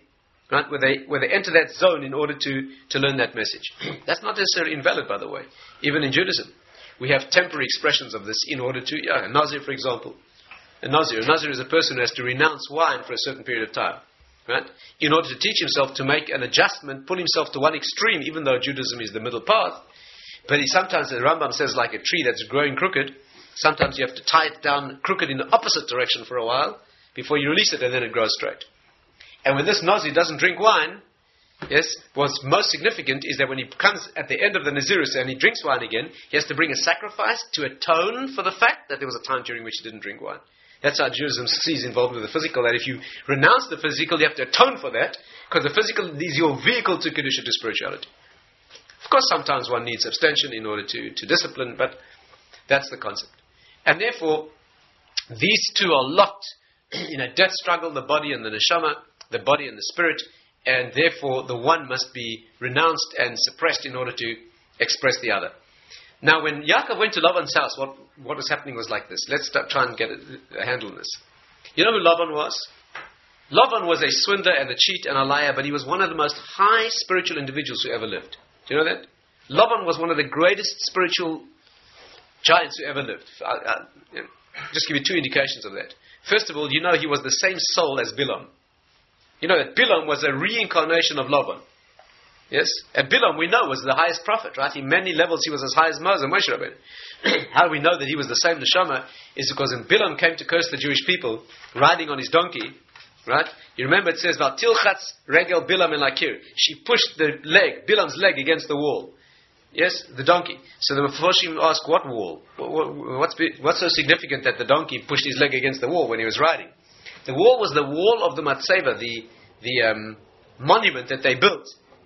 enter that zone in order to learn that message. That's not necessarily invalid, by the way. Even in Judaism, we have temporary expressions of this in order to, a Nazir, for example. A Nazir is a person who has to renounce wine for a certain period of time, right? In order to teach himself to make an adjustment, pull himself to one extreme, even though Judaism is the middle path. But sometimes, the Rambam says, like a tree that's growing crooked, sometimes you have to tie it down crooked in the opposite direction for a while before you release it, and then it grows straight. And when this Nazir doesn't drink wine, what's most significant is that when he comes at the end of the Nazirus and he drinks wine again, he has to bring a sacrifice to atone for the fact that there was a time during which he didn't drink wine. That's how Judaism sees involved with the physical, that if you renounce the physical, you have to atone for that, because the physical is your vehicle to Kedusha, to spirituality. Of course, sometimes one needs abstention in order to discipline, but that's the concept. And therefore, these two are locked in a death struggle, the body and the neshama, the body and the spirit, and therefore the one must be renounced and suppressed in order to express the other. Now, when Yaakov went to Laban's house, what was happening was like this. Let's try and get a handle on this. You know who Laban was? Laban was a swindler and a cheat and a liar, but he was one of the most high spiritual individuals who ever lived. Do you know that? Laban was one of the greatest spiritual giants who ever lived. I'll just give you two indications of that. First of all, you know he was the same soul as Bilam. You know that Bilam was a reincarnation of Laban. Yes? And Bilam, we know, was the highest prophet, right? In many levels, he was as high as Moses and Moshe Rabbeinu. How do we know that he was the same neshama? Is because when Bilam came to curse the Jewish people, riding on his donkey, right? You remember it says, Tilchatz regel Bilam el Akir. She pushed the leg, Bilam's leg, against the wall. Yes? The donkey. So the Mefarshim asked, what wall? What's so significant that the donkey pushed his leg against the wall when he was riding? The wall was the wall of the Matzeva, the monument that they built,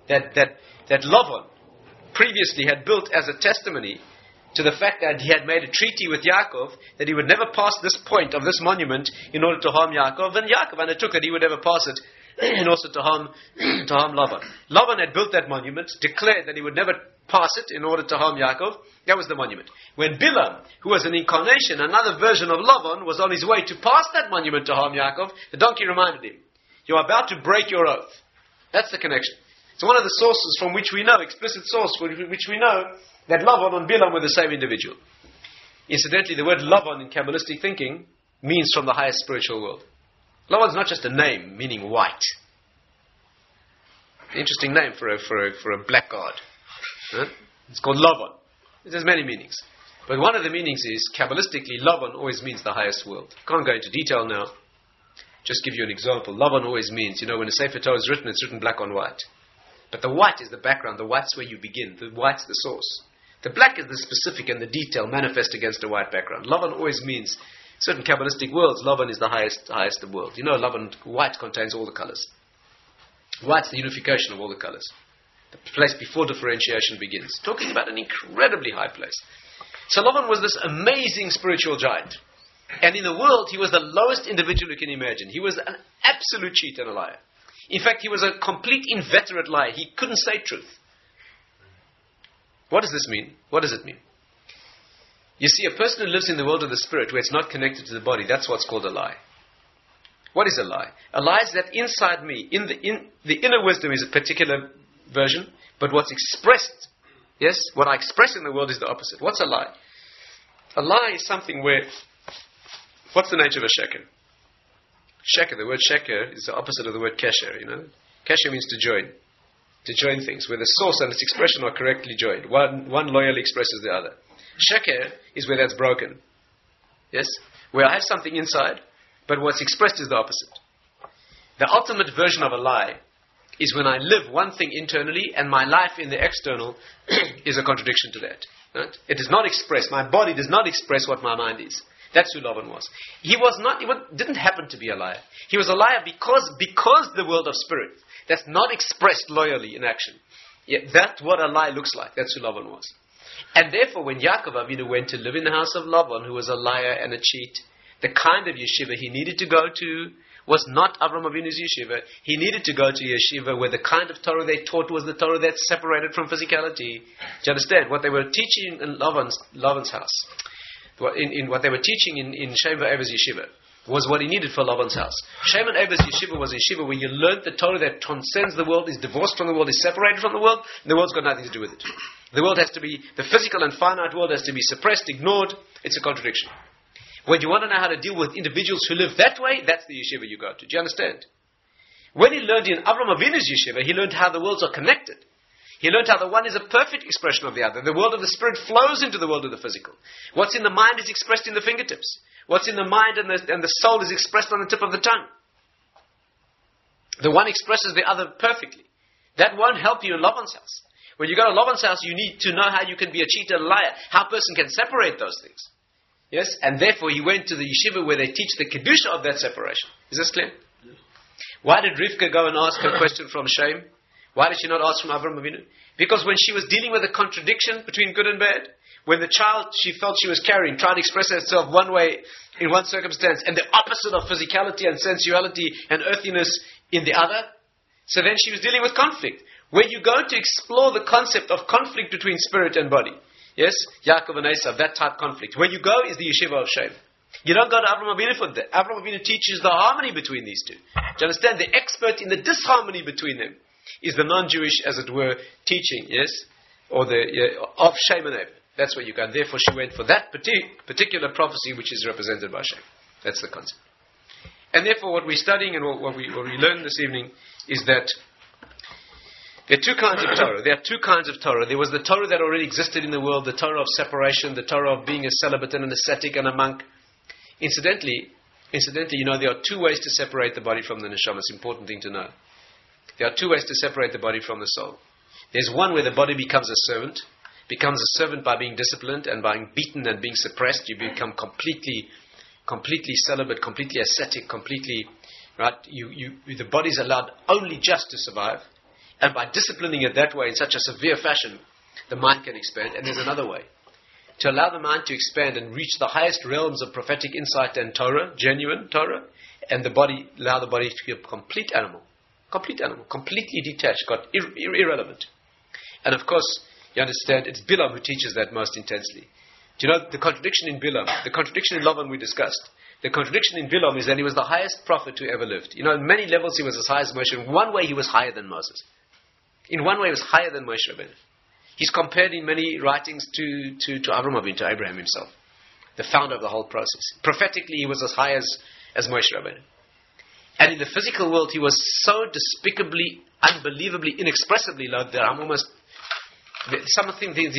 that Lavan previously had built as a testimony to the fact that he had made a treaty with Yaakov that he would never pass this point of this monument in order to harm Yaakov, and Yaakov undertook that he would never pass it and also to harm Lavan. Lavan had built that monument, declared that he would never pass it in order to harm Yaakov. That was the monument. When Bilam, who was an incarnation, another version of Lavan, was on his way to pass that monument to harm Yaakov, the donkey reminded him, "You are about to break your oath." That's the connection. It's one of the sources from which we know, explicit source from which we know that Lavan and Bilam were the same individual. Incidentally, the word Lavan in Kabbalistic thinking means from the highest spiritual world. Lavan is not just a name meaning white. Interesting name for a black god. Huh? It's called Lavan. It has many meanings. But one of the meanings is, Kabbalistically, Lavan always means the highest world. Can't go into detail now. Just give you an example. Lavan always means, when a Sefer Torah is written, it's written black on white. But the white is the background. The white's where you begin. The white's the source. The black is the specific and the detail manifest against a white background. Lavan always means, certain Kabbalistic worlds, Lavan is the highest of world. Lavan, white contains all the colors. White's the unification of all the colors. The place before differentiation begins. Talking about an incredibly high place. So Lavan was this amazing spiritual giant. And in the world, he was the lowest individual you can imagine. He was an absolute cheat and a liar. In fact, he was a complete inveterate liar. He couldn't say truth. What does this mean? What does it mean? You see, a person who lives in the world of the spirit, where it's not connected to the body, that's what's called a lie. What is a lie? A lie is that inside me, in the inner wisdom is a particular version, but what's expressed, what I express in the world is the opposite. What's a lie? A lie is something where, what's the nature of a sheker? Sheker, the word sheker is the opposite of the word kesher, Kesher means to join things, where the source and its expression are correctly joined. One loyally expresses the other. Sheker is where that's broken. Yes? Where I have something inside, but what's expressed is the opposite. The ultimate version of a lie is when I live one thing internally and my life in the external is a contradiction to that. Right? It is not expressed. My body does not express what my mind is. That's who Lavan was. He didn't happen to be a liar. He was a liar because the world of spirit, that's not expressed loyally in action. Yet that's what a lie looks like. That's who Lavan was. And therefore, when Yaakov Avinu went to live in the house of Lavan, who was a liar and a cheat, the kind of yeshiva he needed to go to was not Avram Avinu's yeshiva. He needed to go to yeshiva where the kind of Torah they taught was the Torah that's separated from physicality. Do you understand? What they were teaching in Lavan's house, in what they were teaching in Shem Va'eva's yeshiva, was what he needed for Laban's house. Shimon Eber's yeshiva was a yeshiva where you learned the Torah that transcends the world, is divorced from the world, is separated from the world, and the world's got nothing to do with it. The world has to be, the physical and finite world has to be suppressed, ignored. It's a contradiction. When you want to know how to deal with individuals who live that way, that's the yeshiva you go to. Do you understand? When he learned in Avraham Avinu's yeshiva, he learned how the worlds are connected. He learned how the one is a perfect expression of the other. The world of the spirit flows into the world of the physical. What's in the mind is expressed in the fingertips. What's in the mind and the soul is expressed on the tip of the tongue. The one expresses the other perfectly. That won't help you in Laban's house. When you go to Laban's house, you need to know how you can be a cheater and a liar. How a person can separate those things. Yes? And therefore he went to the yeshiva where they teach the kedusha of that separation. Is this clear? Yes. Why did Rivka go and ask her question from Shem? Why did she not ask from Avraham Avinu? Because when she was dealing with a contradiction between good and bad, when the child she felt she was carrying tried to express herself one way in one circumstance and the opposite of physicality and sensuality and earthiness in the other, so then she was dealing with conflict. When you go to explore the concept of conflict between spirit and body, yes, Yaakov and Esav, that type of conflict, where you go is the yeshiva of Shem. You don't go to Avraham Avinu for that. Avraham Avinu teaches the harmony between these two. Do you understand? The expert in the disharmony between them is the non-Jewish, as it were, teaching, yes, or of Shem and Eber. That's where you go. And therefore she went for that particular prophecy which is represented by Shem. That's the concept. And therefore what we're studying and what we learn this evening is that there are two kinds of Torah. There are two kinds of Torah. There was the Torah that already existed in the world, the Torah of separation, the Torah of being a celibate and an ascetic and a monk. Incidentally, there are two ways to separate the body from the neshama. It's an important thing to know. There are two ways to separate the body from the soul. There's one where the body becomes a servant by being disciplined and by being beaten and being suppressed. You become completely celibate, completely ascetic, completely, right? The body's allowed only just to survive. And by disciplining it that way in such a severe fashion, the mind can expand. And there's another way. To allow the mind to expand and reach the highest realms of prophetic insight and Torah, genuine Torah, and allow the body to be a complete animal, completely detached, irrelevant. And of course, you understand, it's Bilam who teaches that most intensely. Do you know the contradiction in Bilam? The contradiction in Lavan we discussed. The contradiction in Bilam is that he was the highest prophet who ever lived. You know, in many levels he was as high as Moshe. In one way he was higher than Moses. In one way he was higher than Moshe Rabbeinu. He's compared in many writings to Avraham Avinu, to Abraham himself, the founder of the whole process. Prophetically he was as high as Moshe Rabbeinu. And in the physical world he was so despicably, unbelievably, inexpressibly low that I'm almost... Some of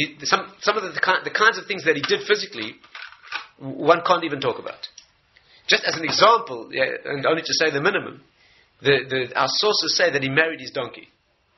the kinds of things that he did physically, one can't even talk about. Just as an example, and only to say the minimum, our sources say that he married his donkey.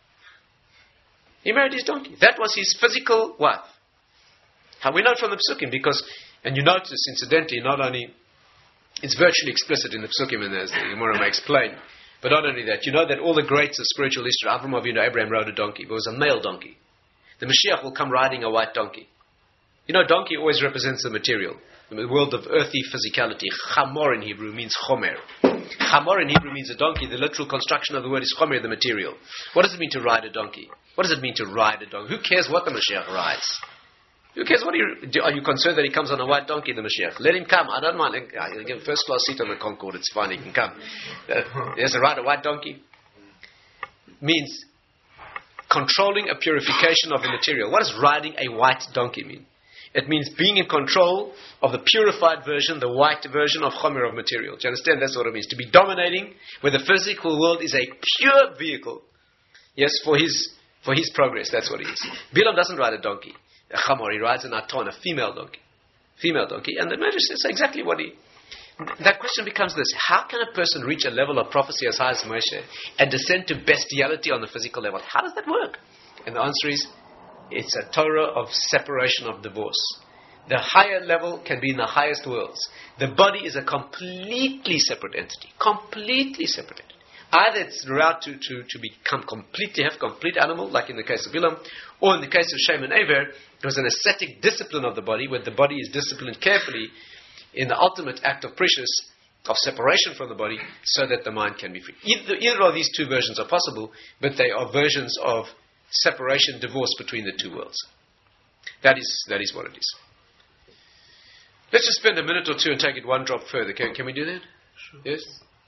He married his donkey. That was his physical wife. How we know it from the Psukim, because, and you notice, incidentally, not only, it's virtually explicit in the Psukim, and as the Gemara may explain, but not only that, you know that all the greats of spiritual history, Avraham Avinu, Abraham rode a donkey, but it was a male donkey. The Mashiach will come riding a white donkey. You know, donkey always represents the material, the world of earthy physicality. Chamor in Hebrew means chomer. Chamor in Hebrew means a donkey. The literal construction of the word is chomer, the material. What does it mean to ride a donkey? What does it mean to ride a donkey? Who cares what the Mashiach rides? Who cares what are you concerned that he comes on a white donkey, the Mashiach? Let him come. I don't mind. I'll give him a first class seat on the Concorde. It's fine. He can come. He has to ride a white donkey. Means controlling a purification of the material. What does riding a white donkey mean? It means being in control of the purified version, the white version of chomer, of material. Do you understand? That's what it means. To be dominating where the physical world is a pure vehicle. Yes, for his progress. That's what it is. Bilam doesn't ride a donkey. A chamor, he rides an aton, a female donkey. And the Medrash says exactly what he... That question becomes this: how can a person reach a level of prophecy as high as Moshe and descend to bestiality on the physical level? How does that work? And the answer is, it's a Torah of separation, of divorce. The higher level can be in the highest worlds. The body is a completely separate entity. Completely separate entity. Either it's allowed to become have complete animal, like in the case of Bilam, or in the case of Shem and Ever, it was an ascetic discipline of the body, where the body is disciplined carefully in the ultimate act of precious, of separation from the body, so that the mind can be free. Either of these two versions are possible, but they are versions of separation, divorce between the two worlds. That is what it is. Let's just spend a minute or two and take it one drop further. Can we do that? Sure. Yes?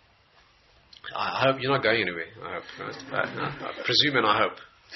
I hope you're not going anywhere. I hope. Right? No, I presume and I hope.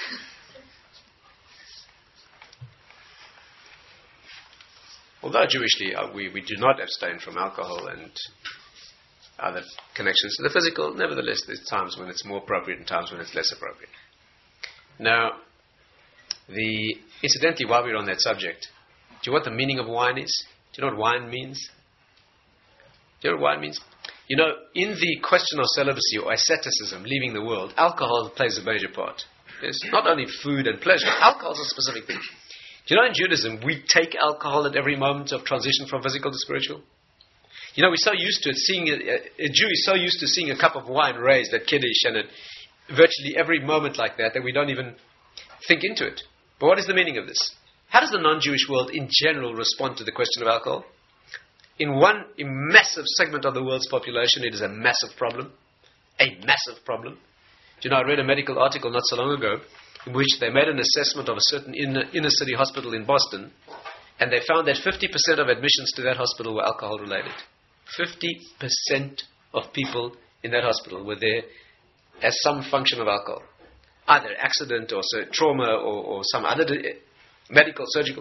Although Jewishly, we do not abstain from alcohol and other connections to the physical, nevertheless, there's times when it's more appropriate and times when it's less appropriate. Now, incidentally, while we're on that subject, do you know what the meaning of wine is? Do you know what wine means? Do you know what wine means? You know, in the question of celibacy or asceticism, leaving the world, alcohol plays a major part. It's not only food and pleasure, alcohol is a specific thing. Do you know in Judaism, we take alcohol at every moment of transition from physical to spiritual? You know, we're so used to it, a Jew is so used to seeing a cup of wine raised at Kiddush and at virtually every moment like that we don't even think into it. But what is the meaning of this? How does the non-Jewish world in general respond to the question of alcohol? In massive segment of the world's population, it is a massive problem. A massive problem. Do you know, I read a medical article not so long ago in which they made an assessment of a certain inner city hospital in Boston, and they found that 50% of admissions to that hospital were alcohol related. 50% of people in that hospital were there as some function of alcohol. Either accident or trauma or some other medical, surgical.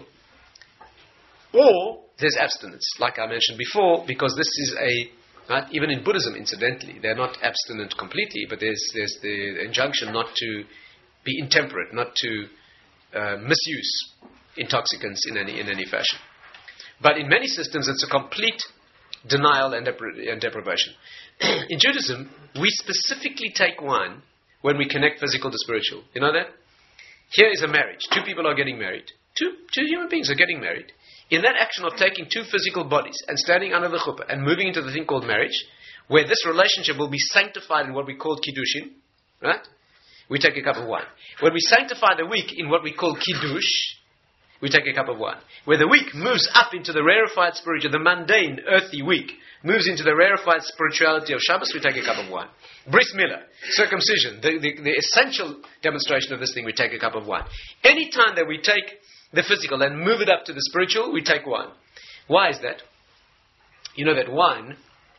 Or there's abstinence, like I mentioned before, because this is right, even in Buddhism, incidentally, they're not abstinent completely, but there's the injunction not to be intemperate, not to misuse intoxicants in any fashion. But in many systems, it's a complete denial and deprivation. In Judaism, we specifically take wine when we connect physical to spiritual. You know that? Here is a marriage. Two people are getting married. Two human beings are getting married. In that action of taking two physical bodies and standing under the chuppah and moving into the thing called marriage, where this relationship will be sanctified in what we call kiddushin, right? We take a cup of wine. When we sanctify the week in what we call kiddush, we take a cup of wine. Where the week moves up into the rarefied spiritual, the mundane, earthy week, moves into the rarefied spirituality of Shabbos, we take a cup of wine. Bris Milah, circumcision, the essential demonstration of this thing, we take a cup of wine. Any time that we take the physical and move it up to the spiritual, we take wine. Why is that? You know that wine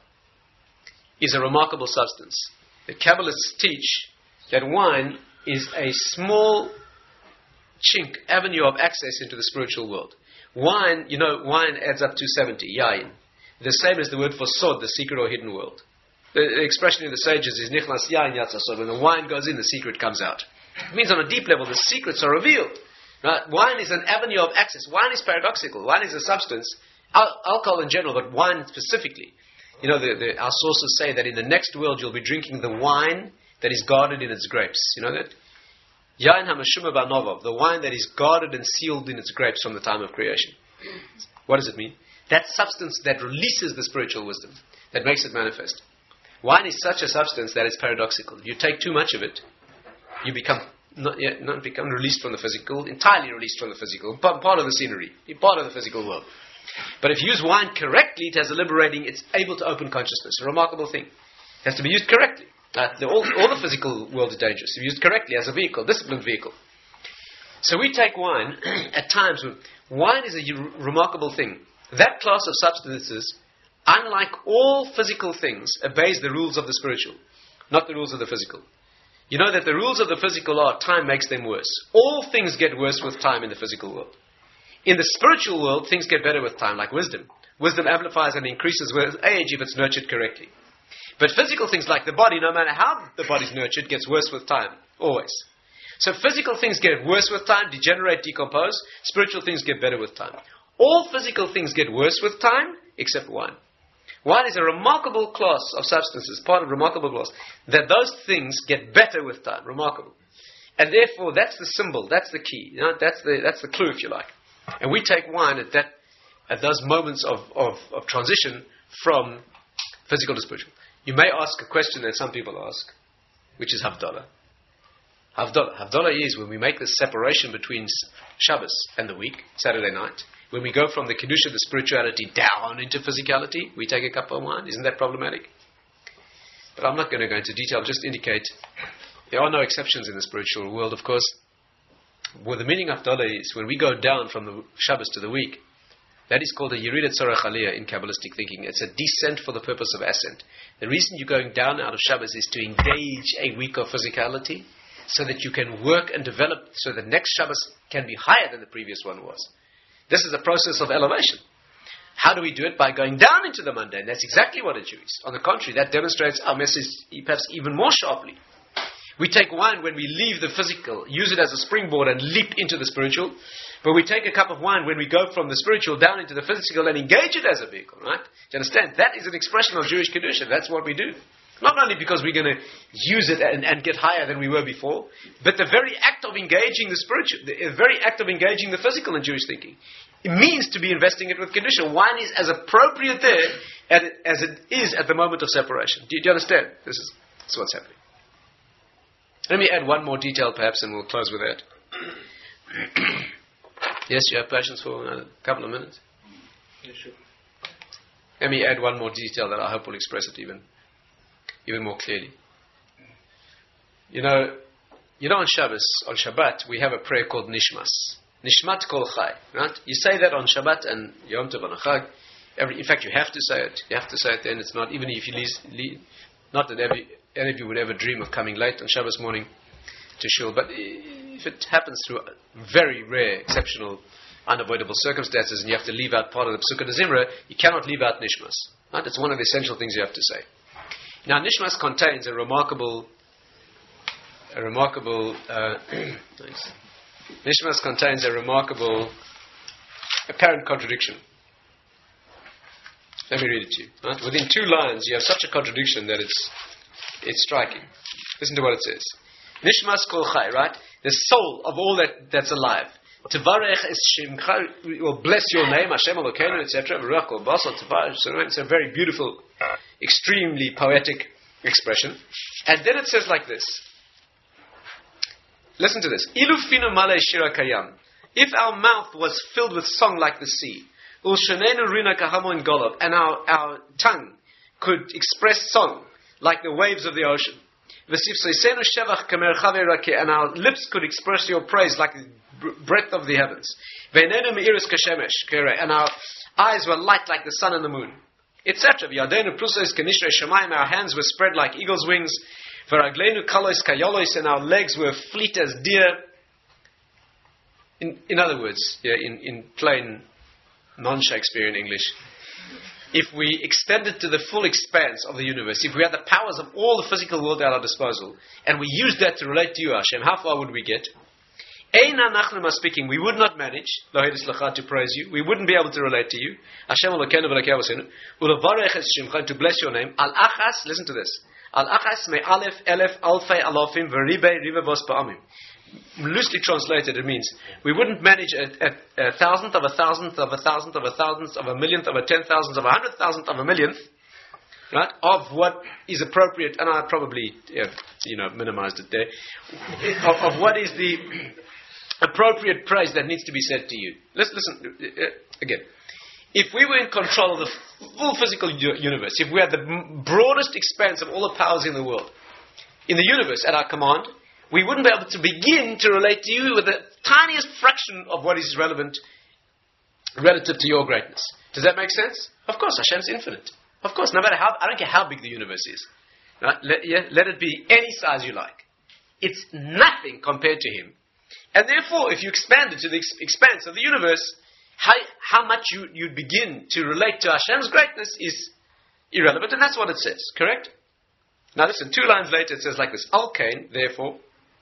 is a remarkable substance. The Kabbalists teach that wine is a small chink, avenue of access into the spiritual world. Wine, you know, wine adds up to 70, yayin. The same as the word for sod, the secret or hidden world. The expression in the sages is nichnas yayin yatsa sod. When the wine goes in, the secret comes out. It means on a deep level, the secrets are revealed. Right? Wine is an avenue of access. Wine is paradoxical. Wine is a substance. Alcohol in general, but wine specifically. You know, our sources say that in the next world you'll be drinking the wine that is guarded in its grapes. You know that? Yain hamashuma ba'novov, the wine that is guarded and sealed in its grapes from the time of creation. What does it mean? That substance that releases the spiritual wisdom, that makes it manifest. Wine is such a substance that it's paradoxical. You take too much of it, you become not become released from the physical, entirely released from the physical, part of the scenery, part of the physical world. But if you use wine correctly, it has a liberating, it's able to open consciousness. A remarkable thing. It has to be used correctly. All the physical world is dangerous. If used correctly as a vehicle, disciplined vehicle. So we take wine at times when wine is a remarkable thing. That class of substances, unlike all physical things, obeys the rules of the spiritual, not the rules of the physical. You know that the rules of the physical are time makes them worse. All things get worse with time in the physical world. In the spiritual world, things get better with time, like wisdom. Wisdom amplifies and increases with age if it's nurtured correctly. But physical things like the body, no matter how the body's nurtured, gets worse with time, always. So physical things get worse with time, degenerate, decompose. Spiritual things get better with time. All physical things get worse with time, except wine. Wine is a remarkable class of substances, part of a remarkable class, that those things get better with time. Remarkable. And therefore, that's the symbol, that's the key, you know, that's the clue, if you like. And we take wine at those moments of transition from physical to spiritual. You may ask a question that some people ask, which is Havdalah. Havdalah is when we make the separation between Shabbos and the week, Saturday night. When we go from the Kedusha, the spirituality, down into physicality, we take a cup of wine. Isn't that problematic? But I'm not going to go into detail. I'll just indicate there are no exceptions in the spiritual world, of course. Well, the meaning of Havdalah is when we go down from the Shabbos to the week, That is called a Yerida Tzorach Aliyah in Kabbalistic thinking. It's a descent for the purpose of ascent. The reason you're going down out of Shabbos is to engage a week of physicality so that you can work and develop so the next Shabbos can be higher than the previous one was. This is a process of elevation. How do we do it? By going down into the mundane. That's exactly what a Jew is. On the contrary, that demonstrates our message perhaps even more sharply. We take wine when we leave the physical, use it as a springboard and leap into the spiritual. But we take a cup of wine when we go from the spiritual down into the physical and engage it as a vehicle, right? Do you understand? That is an expression of Jewish Kedusha. That's what we do. Not only because we're going to use it and get higher than we were before, but the very act of engaging the spiritual, the very act of engaging the physical in Jewish thinking, it means to be investing it with Kedusha. Wine is as appropriate there as it is at the moment of separation. Do you understand? This is what's happening. Let me add one more detail perhaps and we'll close with that. Yes, you have patience for a couple of minutes? Yeah, sure. Let me add one more detail that I hope will express it even more clearly. You know on Shabbat, we have a prayer called Nishmas. Nishmat Kol Chai, right? You say that on Shabbat and Yom Tov and Chag. In fact, you have to say it. You have to say it then. It's not, even if you leave not that any of you would ever dream of coming late on Shabbos morning to shul, but if it happens through very rare, exceptional, unavoidable circumstances and you have to leave out part of the Pesukah Zimra, you cannot leave out Nishmas. Right? It's one of the essential things you have to say. Now, Nishmas contains a remarkable Nishmas contains a remarkable apparent contradiction. Let me read it to you. Right? Within 2 lines, you have such a contradiction that it's striking. Listen to what it says. Nishmas kol chai, right? The soul of all that's alive. Tevarech es shemcha, will bless your name, Hashem Elokeinu, etc. V'ruach kol basar tevarech. It's a very beautiful, extremely poetic expression. And then it says like this. Listen to this. Ilu finu malei shira kayam. If our mouth was filled with song like the sea, ulshanenu rina kahamo in golov, and our tongue could express song like the waves of the ocean, v'sifseisenu shevach kamer chave rakeh, and our lips could express your praise like the breadth of the heavens, ve'enenu meiris kashemesh kere, and our eyes were light like the sun and the moon, etc. V'yadenu prusos kenishrei shamayim, our hands were spread like eagle's wings, v'raglenu kalos kayolois, and our legs were fleet as deer. In other words, in plain non-Shakespearean English, if we extended to the full expanse of the universe, if we had the powers of all the physical world at our disposal, and we used that to relate to you, Hashem, how far would we get? Eina nachnuma speaking, we would not manage, to praise you, we wouldn't be able to relate to you, Hashem Elokeinu v'Elokei Avosenu, ulevarech es shimcha, to bless your name, al achas, listen to this, al achas me alef, elef, alfei, alofim, v'ribei, rivevos ba'amim. Loosely translated, it means we wouldn't manage a thousandth of a thousandth of a thousandth of a thousandth of a millionth of a 10,000th of a 100,000th of a millionth, right? Of what is appropriate, and I probably minimized it there. Of what is the appropriate praise that needs to be said to you. Listen again. If we were in control of the full physical universe, if we had the broadest expanse of all the powers in the world, in the universe at our command, we wouldn't be able to begin to relate to you with the tiniest fraction of what is relevant relative to your greatness. Does that make sense? Of course, Hashem's infinite. Of course, no matter I don't care how big the universe is. Right? Let it be any size you like. It's nothing compared to Him. And therefore, if you expand it to the expanse of the universe, how much you'd begin to relate to Hashem's greatness is irrelevant, and that's what it says. Correct? Now listen, 2 lines later it says like this. Al-Kain, therefore,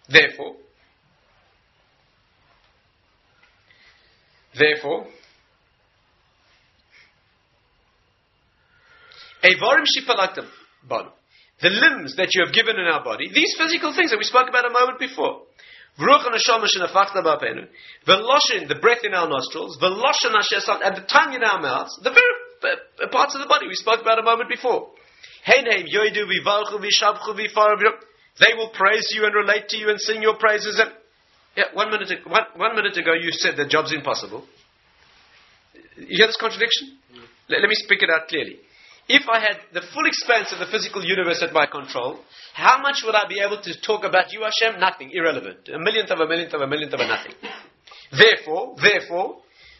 Evarim shipalaktam banu, the limbs that you have given in our body, these physical things that we spoke about a moment before. V'ruach neshama shenafachta b'apenu, v'loshin, the breath in our nostrils, v'loshin asher, and the tongue in our mouths, the very parts of the body we spoke about a moment before. Yoidu vivalchu vishabchu vifaru. They will praise you and relate to you and sing your praises. And 1 minute ago you said that job's impossible. You hear this contradiction? Let me speak it out clearly. If I had the full expanse of the physical universe at my control, how much would I be able to talk about you, Hashem? Nothing, irrelevant. A millionth of a millionth of a millionth of a nothing. Therefore,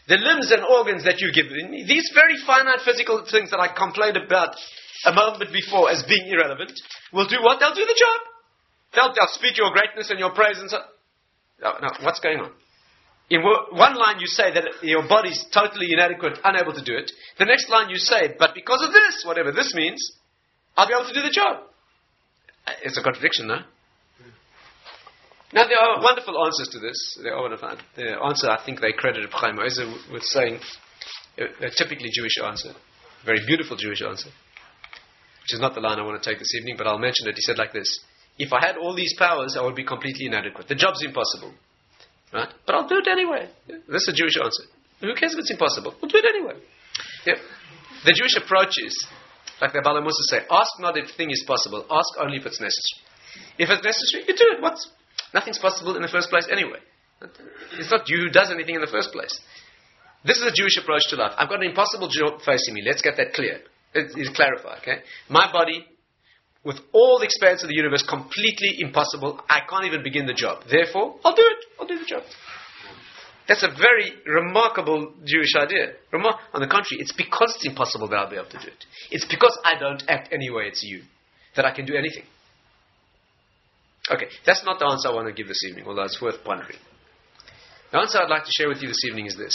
The limbs and organs that you give, these very finite physical things that I complained about a moment before as being irrelevant, will do what? They'll do the job. They'll speak your greatness and your praise and so. No, what's going on? In one line you say that your body's totally inadequate, unable to do it. The next line you say, but because of this, whatever this means, I'll be able to do the job. It's a contradiction, no? Now there are wonderful answers to this. There are wonderful. The answer I think they credited Chaim Ozer with saying a typically Jewish answer, a very beautiful Jewish answer, which is not the line I want to take this evening, but I'll mention it. He said like this: if I had all these powers, I would be completely inadequate. The job's impossible, right? But I'll do it anyway. This is a Jewish answer. Who cares if it's impossible? We'll do it anyway. Yeah. The Jewish approach is, like the Bala Musa say, ask not if a thing is possible, ask only if it's necessary. If it's necessary, you do it. Nothing's possible in the first place anyway. It's not you who does anything in the first place. This is a Jewish approach to life. I've got an impossible job facing me. Let's get that clear. Let's clarify, okay? My body, with all the expanse of the universe, completely impossible. I can't even begin the job. Therefore, I'll do it. I'll do the job. That's a very remarkable Jewish idea. On the contrary, it's because it's impossible that I'll be able to do it. It's because I don't act anyway, it's you, that I can do anything. Okay, that's not the answer I want to give this evening, although it's worth pondering. The answer I'd like to share with you this evening is this.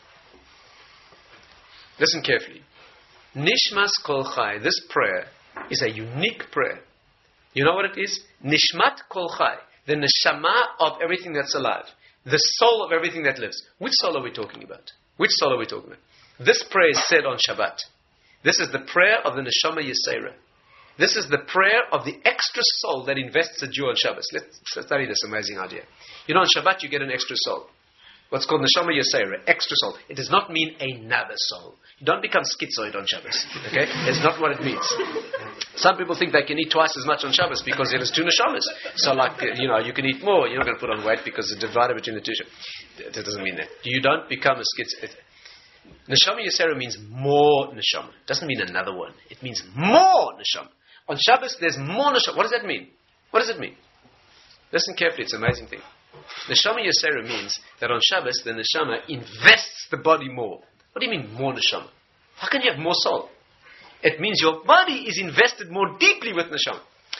Listen carefully. Nishmas Kol Chai, this prayer is a unique prayer. You know what it is? Nishmat Kol Chai, the neshama of everything that's alive, the soul of everything that lives. Which soul are we talking about? Which soul are we talking about? This prayer is said on Shabbat. This is the prayer of the Neshama Yesera. This is the prayer of the extra soul that invests a Jew on Shabbos. Let's study this amazing idea. You know, on Shabbat you get an extra soul. What's called Neshama Yesera, extra soul. It does not mean another soul. You don't become schizoid on Shabbos. Okay? It's not what it means. Some people think they can eat twice as much on Shabbos because there is two Neshamas. So you can eat more. You're not going to put on weight because it's divided between the two. That doesn't mean that. You don't become a schizoid. Neshama Yesera means more Neshama. It doesn't mean another one. It means more Neshama. On Shabbos, there's more Neshama. What does that mean? What does it mean? Listen carefully, it's an amazing thing. Neshama Yesera means that on Shabbos, the Neshama invests the body more. What do you mean, more Neshama? How can you have more soul? It means your body is invested more deeply with Neshama.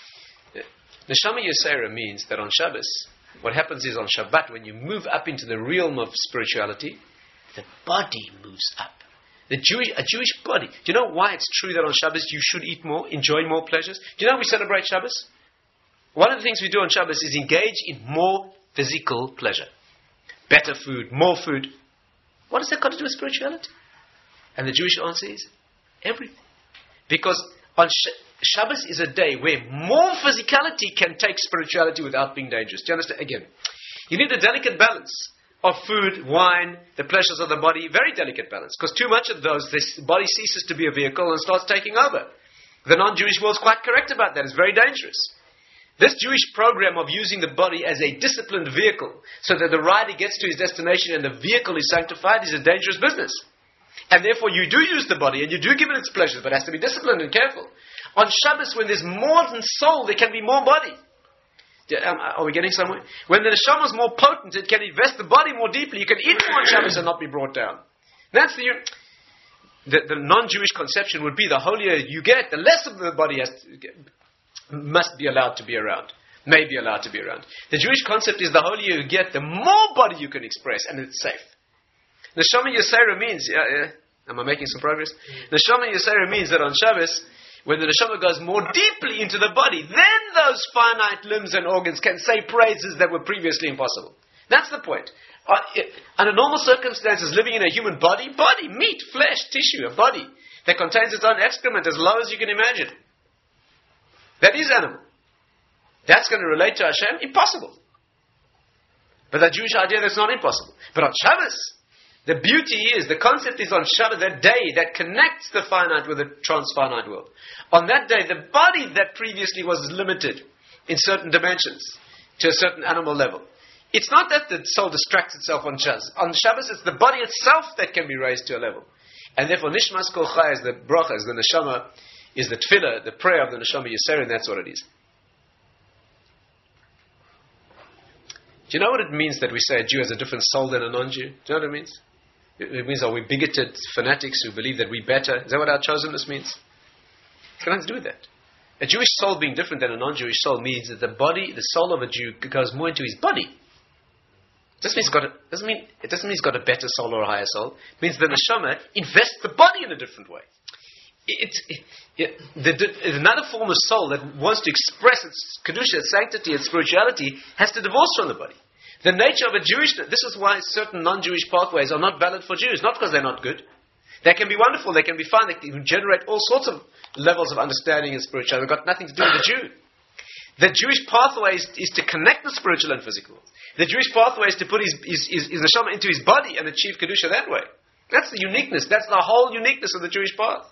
Neshama Yesera means that on Shabbos, what happens is on Shabbat, when you move up into the realm of spirituality, the body moves up. A Jewish body. Do you know why it's true that on Shabbos you should eat more, enjoy more pleasures? Do you know how we celebrate Shabbos? One of the things we do on Shabbos is engage in more physical pleasure. Better food, more food. What has that got to do with spirituality? And the Jewish answer is everything. Because on Shabbos is a day where more physicality can take spirituality without being dangerous. Do you understand? Again, you need a delicate balance of food, wine, the pleasures of the body, very delicate balance. Because too much of those, this body ceases to be a vehicle and starts taking over. The non-Jewish world is quite correct about that. It's very dangerous. This Jewish program of using the body as a disciplined vehicle so that the rider gets to his destination and the vehicle is sanctified is a dangerous business. And therefore you do use the body and you do give it its pleasures, but it has to be disciplined and careful. On Shabbos, when there's more than soul, there can be more body. Are we getting somewhere? When the neshama is more potent, it can invest the body more deeply. You can eat more on Shabbos and not be brought down. That's the non-Jewish conception would be the holier you get, the less of the body must be allowed to be around. May be allowed to be around. The Jewish concept is the holier you get, the more body you can express, and it's safe. Neshama Yesera means, am I making some progress? Neshama Yesera means that on Shabbos, when the neshama goes more deeply into the body, then those finite limbs and organs can say praises that were previously impossible. That's the point. Under normal circumstances, living in a human body, meat, flesh, tissue, a body that contains its own excrement as low as you can imagine. That is animal. That's going to relate to Hashem? Impossible. But that Jewish idea, that's not impossible. But on Shabbos, the beauty is, the concept is on Shabbat, that day that connects the finite with the transfinite world. On that day, the body that previously was limited in certain dimensions to a certain animal level. It's not that the soul distracts itself on Shabbos. On Shabbos, it's the body itself that can be raised to a level. And therefore, Nishmas Kol Chai is the bracha, is the neshama, is the tefillah, the prayer of the neshama Yesera, and that's what it is. Do you know what it means that we say a Jew has a different soul than a non-Jew? Do you know what it means? It means, are we bigoted fanatics who believe that we're better? Is that what our chosenness means? It's got nothing to do with that. A Jewish soul being different than a non-Jewish soul means that the soul of a Jew goes more into his body. It doesn't mean he's got a better soul or a higher soul. It means the neshama invests the body in a different way. Another form of soul that wants to express its kedusha, its sanctity, its spirituality, has to divorce from the body. The nature of a Jewish... This is why certain non-Jewish pathways are not valid for Jews. Not because they're not good. They can be wonderful, they can be fun, they can generate all sorts of levels of understanding and spirituality. They've got nothing to do with the Jew. The Jewish pathway is to connect the spiritual and physical. The Jewish pathway is to put his neshama into his body and achieve kedusha that way. That's the uniqueness. That's the whole uniqueness of the Jewish path.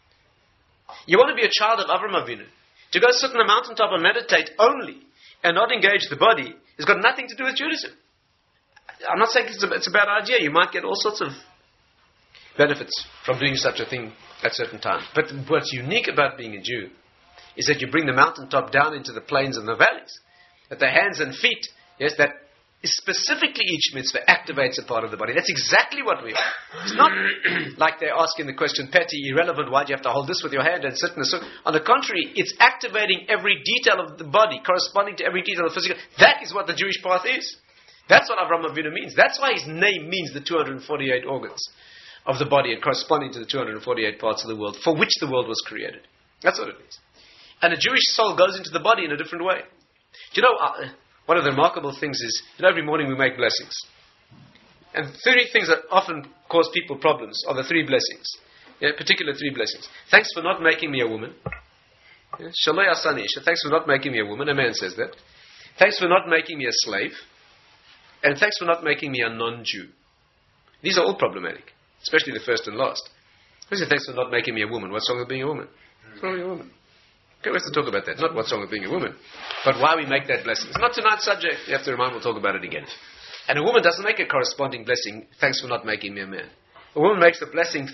You want to be a child of Avraham Avinu. To go sit on a mountaintop and meditate only and not engage the body has got nothing to do with Judaism. I'm not saying it's a bad idea. You might get all sorts of benefits from doing such a thing at certain times. But what's unique about being a Jew is that you bring the mountaintop down into the plains and the valleys. That the hands and feet, yes, that is specifically each mitzvah activates a part of the body. That's exactly what we are. It's not like they're asking the question, petty, irrelevant, why do you have to hold this with your hand and sit in the sun? On the contrary, it's activating every detail of the body, corresponding to every detail of the physical. That is what the Jewish path is. That's what Avraham Avinu means. That's why his name means the 248 organs of the body and corresponding to the 248 parts of the world for which the world was created. That's what it means. And a Jewish soul goes into the body in a different way. Do you know, one of the remarkable things is, every morning we make blessings. And 3 things that often cause people problems are the 3 blessings. Particular 3 blessings. Thanks for not making me a woman. Shaloi asani isha. Thanks for not making me a woman. A man says that. Thanks for not making me a slave. And thanks for not making me a non-Jew. These are all problematic. Especially the first and last. Who says thanks for not making me a woman? What's wrong with being a woman? What's wrong with being a woman? Okay, we have to talk about that. Not what's wrong with being a woman, but why we make that blessing. It's not tonight's subject. You have to remind, we'll talk about it again. And a woman doesn't make a corresponding blessing, thanks for not making me a man. A woman makes a blessing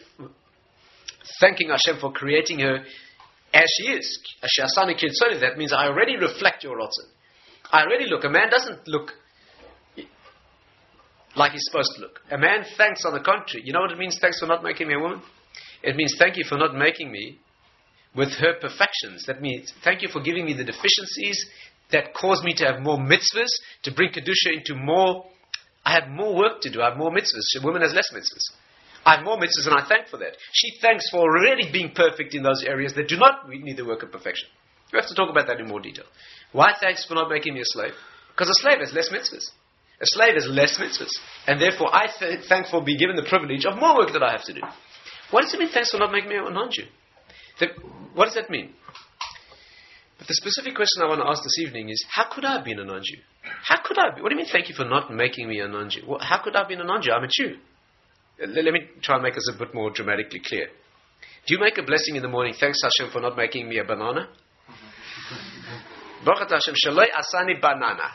thanking Hashem for creating her as she is. That means I already reflect your rotzen. I already look. A man doesn't look like he's supposed to look. A man thanks on the contrary. You know what it means, thanks for not making me a woman? It means thank you for not making me with her perfections. That means thank you for giving me the deficiencies that cause me to have more mitzvahs, to bring Kedusha into more. I have more work to do. I have more mitzvahs. A woman has less mitzvahs. I have more mitzvahs and I thank for that. She thanks for already being perfect in those areas that do not need the work of perfection. We have to talk about that in more detail. Why thanks for not making me a slave? Because a slave has less mitzvahs. A slave has less mitzvahs. And therefore I thank for being given the privilege of more work that I have to do. What does it mean, thanks for not making me a non-Jew? What does that mean? But the specific question I want to ask this evening is, how could I have been a non-Jew? How could I be? What do you mean, thank you for not making me a non-Jew? How could I have been a non-Jew? I'm a Jew. Let me try and make this a bit more dramatically clear. Do you make a blessing in the morning, thanks Hashem for not making me a banana? Baruch Hashem, shaloi asani banana.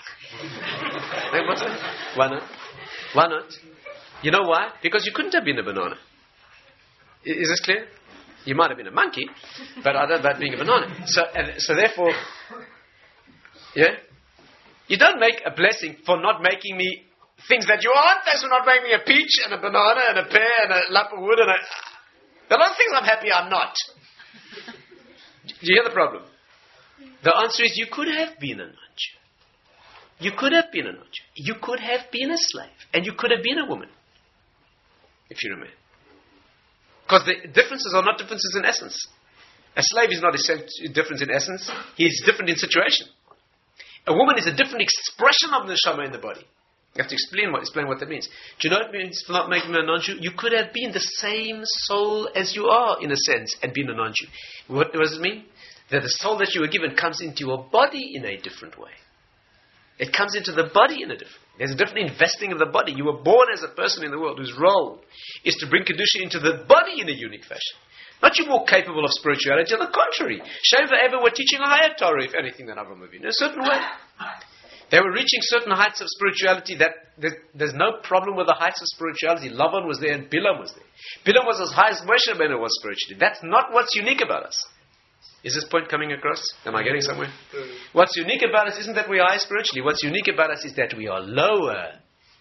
Why not? Why not? You know why? Because you couldn't have been a banana. Is this clear? You might have been a monkey, but I don't know about being a banana. So therefore, yeah? You don't make a blessing for not making me things that you aren't. Thanks for not making me a peach and a banana and a pear and a lump of wood and there are a lot of things I'm happy I'm not. Do you hear the problem? The answer is you could have been a non-Jew. You could have been a non-Jew. You could have been a slave. And you could have been a woman. If you remain. Because the differences are not differences in essence. A slave is not a difference in essence. He is different in situation. A woman is a different expression of the neshama in the body. You have to explain what that means. Do you know what it means for not making me a non-Jew? You could have been the same soul as you are, in a sense, and been a non-Jew. What does it mean? That the soul that you were given comes into your body in a different way. It comes into the body in a different way. There's a different investing of the body. You were born as a person in the world whose role is to bring Kedusha into the body in a unique fashion. Not you more capable of spirituality, on the contrary. Shem V'Ever were teaching a higher Torah, if anything, than Avraham Avinu, in a certain way. They were reaching certain heights of spirituality that there's no problem with the heights of spirituality. Lavan was there and Bilam was there. Bilam was as high as Moshe Rabbeinu was spiritually. That's not what's unique about us. Is this point coming across? Am I getting somewhere? What's unique about us isn't that we are high spiritually. What's unique about us is that we are lower